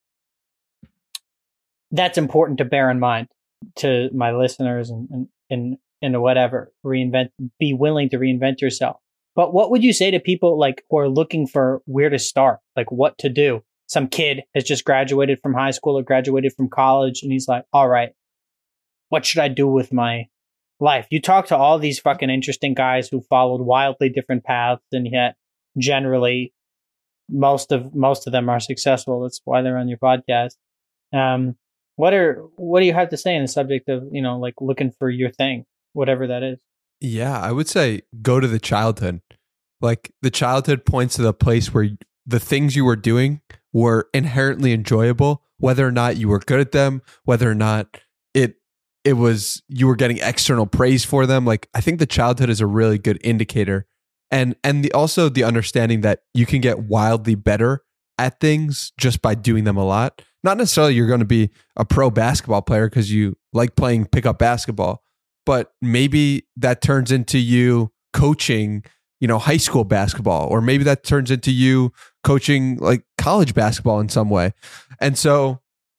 that's important to bear in mind to my listeners and, and, and, and whatever, reinvent, be willing to reinvent yourself. But what would you say to people like who are looking for where to start, like what to do? Some kid has just graduated from high school or graduated from college and he's like, all right, what should I do with my life? You talk to all these fucking interesting guys who followed wildly different paths, and yet generally most of most of them are successful. That's why they're on your podcast. Um, what are what do you have to say on the subject of, you know, like looking for your thing, whatever that is? Yeah, I would say go to the childhood. Like the childhood points to the place where the things you were doing were inherently enjoyable, whether or not you were good at them, whether or not it it was you were getting external praise for them. Like I think the childhood is a really good indicator. And and the, also the understanding that you can get wildly better at things just by doing them a lot. Not necessarily you're going to be a pro basketball player because you like playing pickup basketball, but maybe that turns into you coaching, you know, high school basketball, or maybe that turns into you coaching like college basketball in some way. And so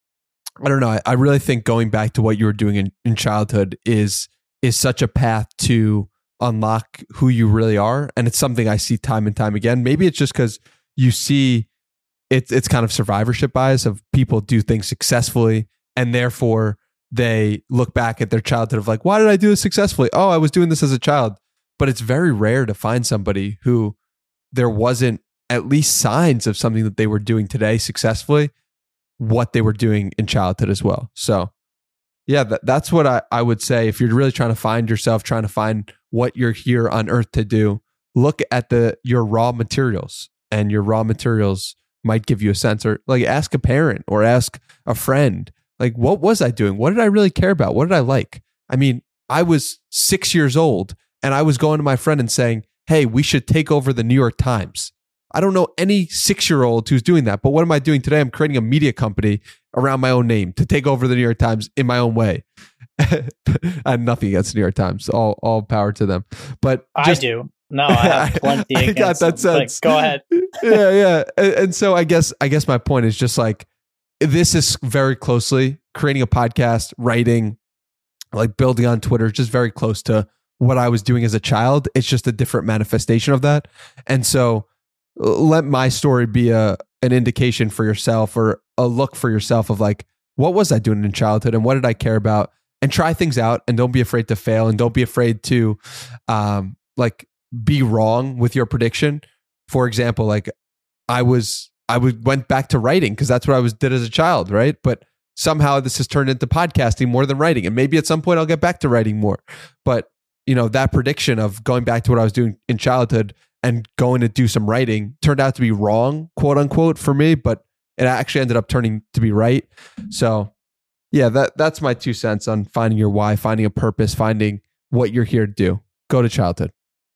I don't know. I, I really think going back to what you were doing in, in childhood is is such a path to unlock who you really are. And it's something I see time and time again. Maybe it's just because you see it's it's kind of survivorship bias of people do things successfully and therefore they look back at their childhood of like, why did I do this successfully? Oh, I was doing this as a child. But it's very rare to find somebody who there wasn't at least signs of something that they were doing today successfully, what they were doing in childhood as well. So yeah, that, that's what I, I would say. If you're really trying to find yourself, trying to find what you're here on earth to do, look at the your raw materials, and your raw materials might give you a sense, or like ask a parent or ask a friend, like, what was I doing? What did I really care about? What did I like? I mean, I was six years old and I was going to my friend and saying, hey, we should take over the New York Times. I don't know any six-year-old who's doing that, but what am I doing today? I'm creating a media company around my own name to take over the New York Times in my own way. I have nothing against the New York Times. All all power to them. But just, I do. No, I have plenty I, I against got that them. sense. Like, go ahead. yeah, yeah. And, and so I guess I guess my point is just like, this is very closely creating a podcast, writing, like building on Twitter, just very close to what I was doing as a child. It's just a different manifestation of that. And so let my story be a an indication for yourself, or a look for yourself of like, what was I doing in childhood and what did I care about? And try things out, and don't be afraid to fail, and don't be afraid to um, like be wrong with your prediction. For example, like I was, I would went back to writing because that's what I was did as a child, right? But somehow this has turned into podcasting more than writing, and maybe at some point I'll get back to writing more. But you know, that prediction of going back to what I was doing in childhood and going to do some writing turned out to be wrong, quote unquote, for me, but it actually ended up turning to be right. So yeah, that that's my two cents on finding your why, finding a purpose, finding what you're here to do. Go to childhood.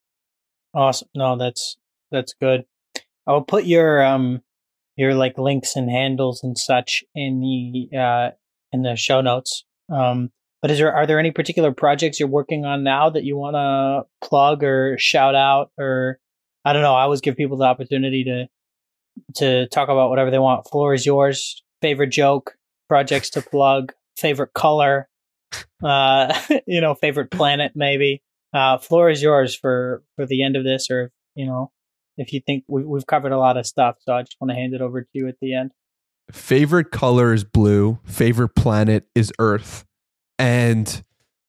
Awesome. No, that's that's good. I'll put your um your like links and handles and such in the uh in the show notes. Um But is there are there any particular projects you're working on now that you want to plug or shout out? Or I don't know. I always give people the opportunity to to talk about whatever they want. Floor is yours. Favorite joke, projects to plug, favorite color, uh, you know, favorite planet maybe. Uh, floor is yours for for the end of this, or you know, if you think we, we've covered a lot of stuff. So I just want to hand it over to you at the end. Favorite color is blue. Favorite planet is Earth. And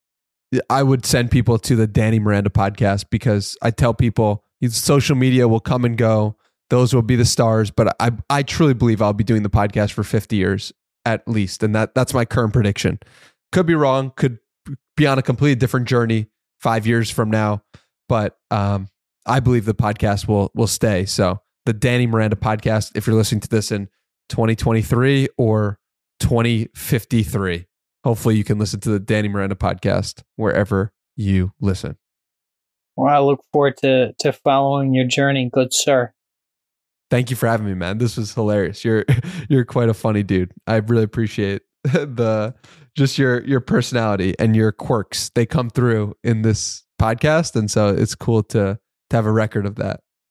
I would send people to the Danny Miranda podcast because I tell people social media will come and go. Those will be the stars. But I, I truly believe I'll be doing the podcast for fifty years at least. And that that's my current prediction. Could be wrong. Could be on a completely different journey five years from now. But um, I believe the podcast will will stay. So the Danny Miranda podcast, if you're listening to this in twenty twenty-three or twenty fifty-three, hopefully you can listen to the Danny Miranda podcast wherever you listen. Well, I look forward to, to following your journey, good sir. Thank you for having me, man. This was hilarious. You're you're quite a funny dude. I really appreciate the just your your personality and your quirks. They come through in this podcast, and so it's cool to to have a record of that.